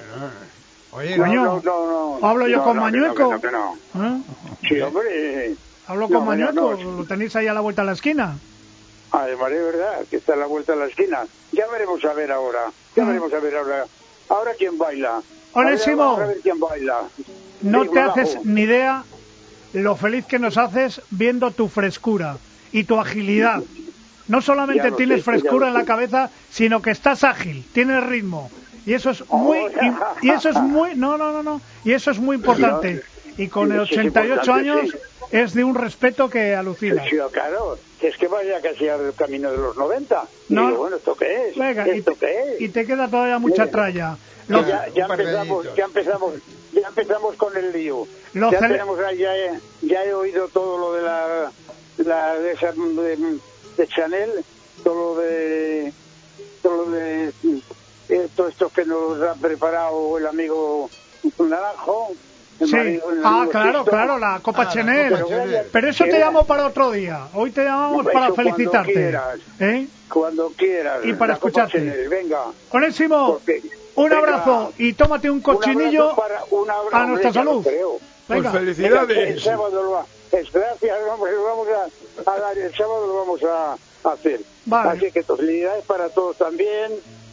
C: oye,
B: Coño.
I: No, no, no, no.
B: ¿Hablo yo
I: No,
B: con
I: no, que
B: Mañueco?
I: no, que no, que no.
B: ¿Eh?
I: Sí, hombre.
B: ¿Hablo
I: No,
B: con Mañueco?
I: no, no.
B: ¿Lo tenéis ahí a la vuelta de la esquina?
I: Además, es verdad, que está a la vuelta de la esquina. Ya veremos a ver ahora. Ya
B: Ah.
I: veremos a ver ahora. Ahora quién baila.
B: Onésimo.
I: Ahora vamos a ver quién baila.
B: No
I: Sí,
B: te
I: bajo.
B: haces ni idea lo feliz que nos haces viendo tu frescura y tu agilidad. No solamente
I: Ya lo
B: tienes
I: sé, ya
B: frescura
I: lo
B: en la
I: sé.
B: cabeza, sino que estás ágil, tienes ritmo. Y eso es muy
I: Oh.
B: y, y eso es muy no, no, no, no, y eso es muy importante. Y con el
I: Sí, es
B: ochenta y ocho
I: importante,
B: años
I: sí.
B: es de un respeto que alucina.
I: Sí, claro, es que vaya casi al camino de los noventa. Y
B: No.
I: digo, bueno, ¿esto qué es?
B: Venga, y,
I: ¿Esto qué es?
B: y te queda todavía mucha
I: Mira.
B: tralla.
I: Ya,
B: Lo-
I: ya, ya
C: un par de
I: empezamos,
C: añitos.
I: ya empezamos, ya empezamos con el lío.
B: Lo
I: ya
B: cele-
I: tenemos, ahí- ya, he, ya he oído todo lo de la, la de, esa- de, de Chanel, todo lo de, todo lo de eh, todo esto que nos ha preparado el amigo Naranjo. el
B: Sí.
I: marido- el
B: Ah,
I: amigo
B: claro,
I: Sisto.
B: claro, la Copa
C: Ah, la
B: Chanel.
C: Copa Chanel.
B: Pero eso te
I: Sí.
B: llamo para otro día. Hoy te llamamos
I: Eso
B: para
I: cuando
B: felicitarte.
I: quieras.
B: ¿Eh?
I: Cuando quieras.
B: Y para
I: la Copa
B: escucharte.
I: Chanel, venga.
B: Onésimo,
I: Porque-
B: un
I: venga.
B: abrazo y tómate un
I: Un
B: cochinillo
I: abrazo para, un abrazo,
B: a nuestra
I: hombre, ya lo
B: salud.
I: creo.
G: Pues
B: Venga.
I: Venga, el
G: felicidades.
I: sábado lo va, es gracias, hombre, lo vamos a, a dar, el sábado lo vamos a, a hacer.
B: Vale.
I: Así que felicidades para todos también,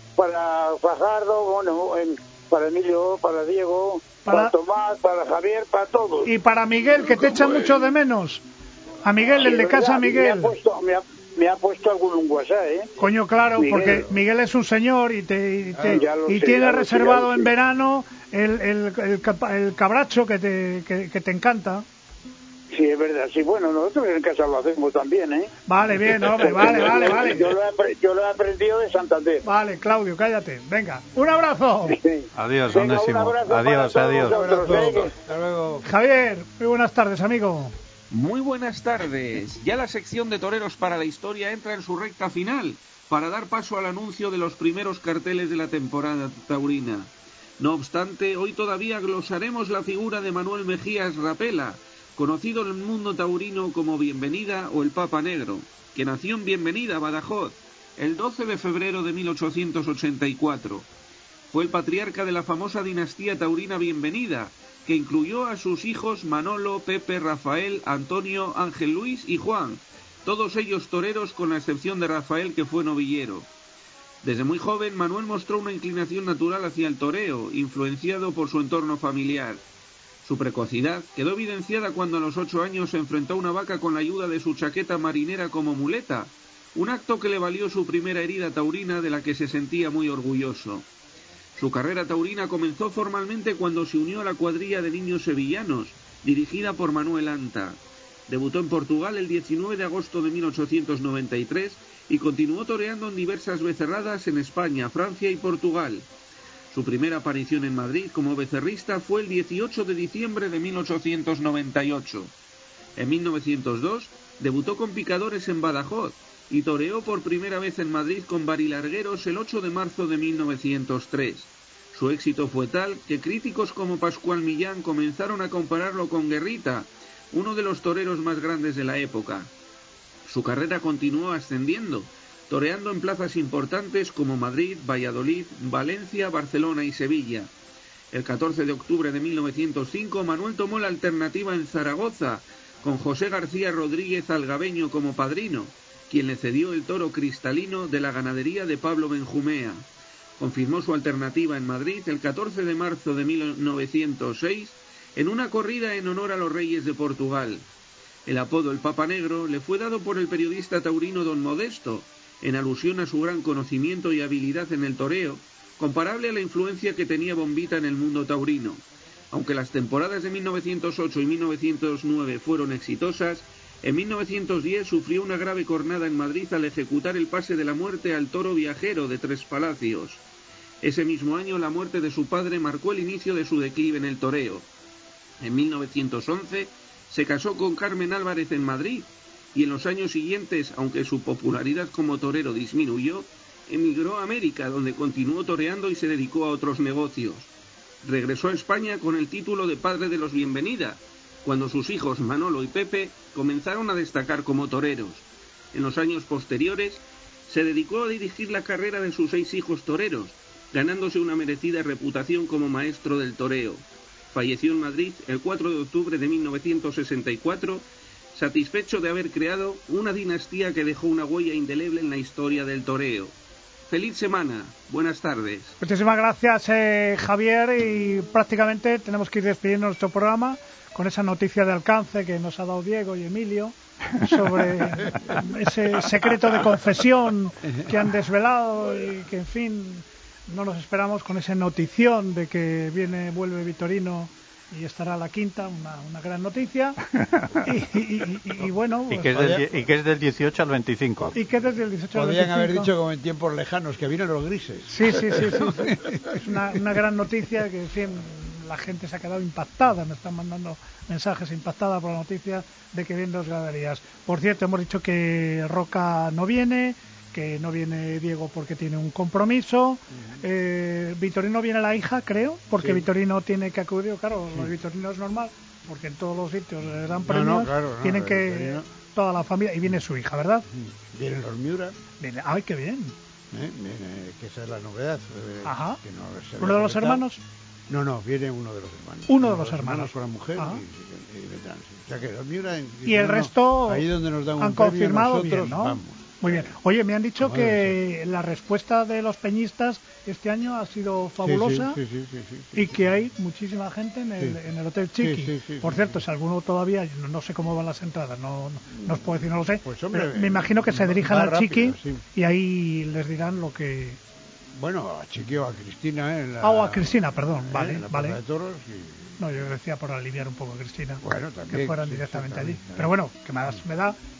I: para Fajardo, bueno, en- para Emilio, para Diego,
B: Para-
I: para, Tomás, para Javier, para todos.
B: Y para Miguel, que te echa mucho de menos. A Miguel, el de
I: Sí,
B: casa
I: ¿verdad?
B: Miguel.
I: Me ha puesto, me ha, me ha puesto algún WhatsApp, ¿eh?
B: Coño, claro,
I: Miguel.
B: porque Miguel es un señor y te y, te-
I: Ah, ya lo
B: y
I: sé,
B: tiene
I: ya lo sé,
B: reservado
I: ya lo
B: en
I: sé.
B: verano el, el, el, capa- el cabracho que te, que, que te encanta.
I: Sí, es verdad, sí, bueno, nosotros en casa lo hacemos también, ¿eh?
B: Vale, bien, hombre, vale, vale,
I: Yo
B: vale.
I: lo he, apre- yo lo he aprendido de Santander.
B: Vale, Claudio, cállate. Venga, un abrazo.
D: Adiós,
I: Venga, un
D: Onésimo.
I: abrazo para
D: Adiós,
I: todos
D: adiós.
I: vosotros, ¿eh?
C: Hasta luego.
B: Javier, muy buenas tardes, amigo.
J: Muy buenas tardes. Ya la sección de toreros para la historia entra en su recta final para dar paso al anuncio de los primeros carteles de la temporada taurina. No obstante, hoy todavía glosaremos la figura de Manuel Mejías Rapela, conocido en el mundo taurino como Bienvenida o el Papa Negro, que nació en Bienvenida, Badajoz, el doce de febrero de mil ochocientos ochenta y cuatro. Fue el patriarca de la famosa dinastía taurina Bienvenida, que incluyó a sus hijos Manolo, Pepe, Rafael, Antonio, Ángel Luis y Juan, todos ellos toreros con la excepción de Rafael, que fue novillero. Desde muy joven, Manuel mostró una inclinación natural hacia el toreo, influenciado por su entorno familiar. Su precocidad quedó evidenciada cuando a los ocho años se enfrentó a una vaca con la ayuda de su chaqueta marinera como muleta, un acto que le valió su primera herida taurina de la que se sentía muy orgulloso. Su carrera taurina comenzó formalmente cuando se unió a la cuadrilla de niños sevillanos, dirigida por Manuel Anta. Debutó en Portugal el diecinueve de agosto de mil ochocientos noventa y tres y continuó toreando en diversas becerradas en España, Francia y Portugal. Su primera aparición en Madrid como becerrista fue el dieciocho de diciembre de mil ochocientos noventa y ocho. En mil novecientos dos debutó con picadores en Badajoz y toreó por primera vez en Madrid con Barilargueros el ocho de marzo de mil novecientos tres. Su éxito fue tal que críticos como Pascual Millán comenzaron a compararlo con Guerrita, uno de los toreros más grandes de la época. Su carrera continuó ascendiendo, toreando en plazas importantes como Madrid, Valladolid, Valencia, Barcelona y Sevilla. El catorce de octubre de mil novecientos cinco, Manuel tomó la alternativa en Zaragoza, con José García Rodríguez Algabeño como padrino, quien le cedió el toro cristalino de la ganadería de Pablo Benjumea. Confirmó su alternativa en Madrid el catorce de marzo de mil novecientos seis, en una corrida en honor a los reyes de Portugal. El apodo El Papa Negro le fue dado por el periodista taurino Don Modesto, en alusión a su gran conocimiento y habilidad en el toreo, comparable a la influencia que tenía Bombita en el mundo taurino. Aunque las temporadas de mil novecientos ocho y mil novecientos nueve fueron exitosas, en mil novecientos diez sufrió una grave cornada en Madrid al ejecutar el pase de la muerte al toro Viajero de Tres Palacios. Ese mismo año la muerte de su padre marcó el inicio de su declive en el toreo. En mil novecientos once se casó con Carmen Álvarez en Madrid y en los años siguientes, aunque su popularidad como torero disminuyó, emigró a América, donde continuó toreando y se dedicó a otros negocios. Regresó a España con el título de padre de los Bienvenida, cuando sus hijos Manolo y Pepe comenzaron a destacar como toreros. En los años posteriores se dedicó a dirigir la carrera de sus seis hijos toreros, ganándose una merecida reputación como maestro del toreo. Falleció en Madrid el cuatro de octubre de mil novecientos sesenta y cuatro, satisfecho de haber creado una dinastía que dejó una huella indeleble en la historia del toreo. Feliz semana, buenas tardes.
B: Muchísimas gracias, eh, Javier, y prácticamente tenemos que ir despidiendo nuestro programa con esa noticia de alcance que nos ha dado Diego y Emilio sobre ese secreto de confesión que han desvelado y que, en fin, no nos esperamos, con esa notición de que viene, vuelve Vitorino y estará la quinta, una, una gran noticia. Y, y, y, y bueno, pues,
D: y, que es del, y que es del dieciocho al veinticinco.
B: Y que es desde el dieciocho al
C: Podrían
B: veinticinco.
C: haber dicho como en tiempos lejanos que vienen los grises.
B: Sí, sí, sí, sí, sí. Es una, una gran noticia que, en fin, la gente se ha quedado impactada, me están mandando mensajes impactada por la noticia de que vienen dos ganaderías. Por cierto, hemos dicho que Roca no viene, que no viene Diego porque tiene un compromiso. Uh-huh. eh, Vitorino viene la hija, creo, porque sí. Vitorino tiene que acudir, claro, sí. Los Vitorinos es normal, porque en todos los sitios le dan premios, no, no, claro, no, tienen que Vitorino. Toda la familia, y viene su hija, ¿verdad?
C: Vienen los Miura.
B: Viene, ay, qué bien.
C: ¿Eh? Viene, que esa es la novedad. Eh,
B: Ajá.
C: Que no se
B: ¿Uno de los hermanos?
C: No, no, viene uno de los hermanos.
B: Uno, uno de los hermanos.
C: Con la mujer y, y, y vendrán. O sea que los Miura.
B: Y el resto
C: no, ahí donde nos dan un
B: han
C: premio,
B: confirmado
C: nosotros
B: bien, ¿no?
C: Vamos.
B: Muy bien. Oye, me han dicho que la respuesta de los peñistas este año ha sido fabulosa,
C: sí, sí, sí, sí, sí, sí,
B: y que hay muchísima gente en el, sí. en el Hotel Chiqui. Sí, sí, sí, Por cierto, sí, sí. si alguno todavía, no, no sé cómo van las entradas, no, no, no os puedo decir, no lo sé,
C: pues, hombre,
B: pero me imagino que se dirijan al
C: rápido,
B: Chiqui
C: sí.
B: y ahí les dirán lo que...
C: Bueno, a Chiqui o a Cristina. ¿eh? La,
B: ah, o a Cristina, perdón,
C: ¿eh?
B: vale,
C: en la
B: vale.
C: de Toros y...
B: No, yo decía por aliviar un poco a Cristina,
C: bueno, también,
B: que fueran
C: sí,
B: directamente
C: sí,
B: allí.
C: también, también.
B: Pero bueno, que más me da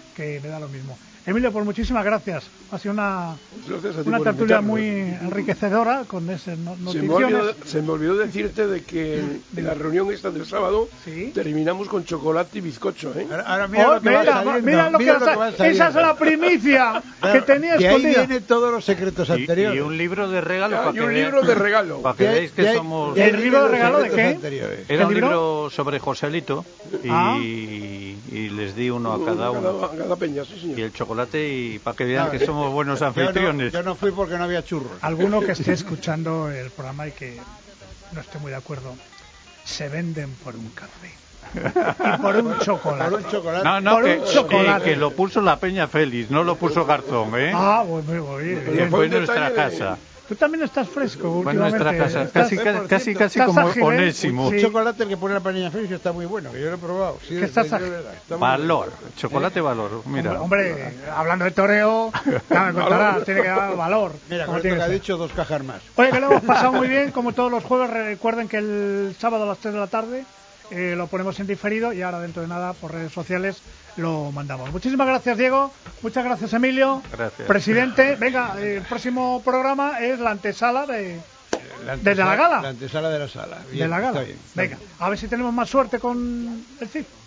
B: que me da lo mismo. Emilio, pues muchísimas gracias. Ha sido una,
G: Gracias a ti
B: una
G: por
B: tertulia
G: invitarnos.
B: muy enriquecedora con ese no-
G: Se me, olvidó,
B: noticiones.
G: se me olvidó decirte de que en, en la reunión esta del sábado
B: ¿Sí?
G: terminamos con chocolate y bizcocho, ¿eh?
C: Ahora, ahora mira
B: Oh,
C: lo que va
B: mira,
C: saliendo.
B: mira lo que
C: mira
B: va
C: va
B: sa-
C: saliendo.
B: Esa es la primicia
C: Claro,
B: que tenía
C: de ahí
B: escondida.
C: vienen todos los secretos
D: Y,
C: anteriores.
D: y un libro de regalo
G: Ah,
D: para
G: y
D: que
G: un
D: vea-
G: libro de regalo.
D: para que
C: De ahí-
D: veáis que
C: de ahí-
D: somos...
C: de ahí
B: ¿El libro
C: vienen
B: de
C: los
B: regalo de
C: secretos
B: qué?
C: anteriores.
D: Era un
B: ¿El libro?
D: libro sobre Joselito y,
B: Ah.
D: y les di uno a cada
G: Cada,
D: uno.
G: cada peña, sí,
D: Y
G: señor.
D: el chocolate y para que vean
C: Ah,
D: que somos buenos
C: Yo no,
D: anfitriones.
C: yo no fui porque no había churros.
B: Alguno que esté escuchando el programa y que no esté muy de acuerdo, se venden por un café y por un chocolate.
C: Por un chocolate.
D: No, no,
B: Por
D: que,
B: un chocolate.
D: que- que lo puso la Peña Félix, no lo puso Garzón, ¿eh?
B: Ah, muy, muy, muy bien.
G: Pero
D: Que
G: fue
D: fue
G: un
D: nuestra
G: detalle de-
D: casa.
B: Tú también estás fresco
D: Fue en nuestra
B: últimamente.
D: casa.
B: Estás-
D: Casi,
C: eh,
D: casi,
C: por
D: casi,
C: cierto,
D: casi
B: estás
D: como
B: ágil, ¿eh?
D: Onésimo.
C: Un
B: Sí.
C: chocolate que pone la panilla feliz está muy bueno, que yo lo he probado. Sí,
B: ¿Qué
C: de-
B: estás
C: de
B: a-
C: verdad, está muy
D: Valor,
C: bueno.
D: chocolate valor. Mira,
B: Hombre, hombre, hablando de toreo, ya me contarás, tiene que dar valor.
C: Mira,
B: como
C: con
B: tiene
C: esto que
B: que
C: ha
B: ser.
C: dicho, dos cajas más.
B: Oye, que lo hemos pasado muy bien, como todos los jueves. Recuerden que el sábado a las tres de la tarde eh, lo ponemos en diferido y ahora dentro de nada por redes sociales lo mandamos. Muchísimas gracias, Diego. Muchas gracias, Emilio.
D: Gracias.
B: Presidente. Venga, el próximo programa es la antesala de,
C: La
B: ¿Desde la gala?
C: La antesala de la sala. Bien,
B: de la gala.
C: está bien, está
B: Venga,
C: bien.
B: a ver si tenemos más suerte con el C I F.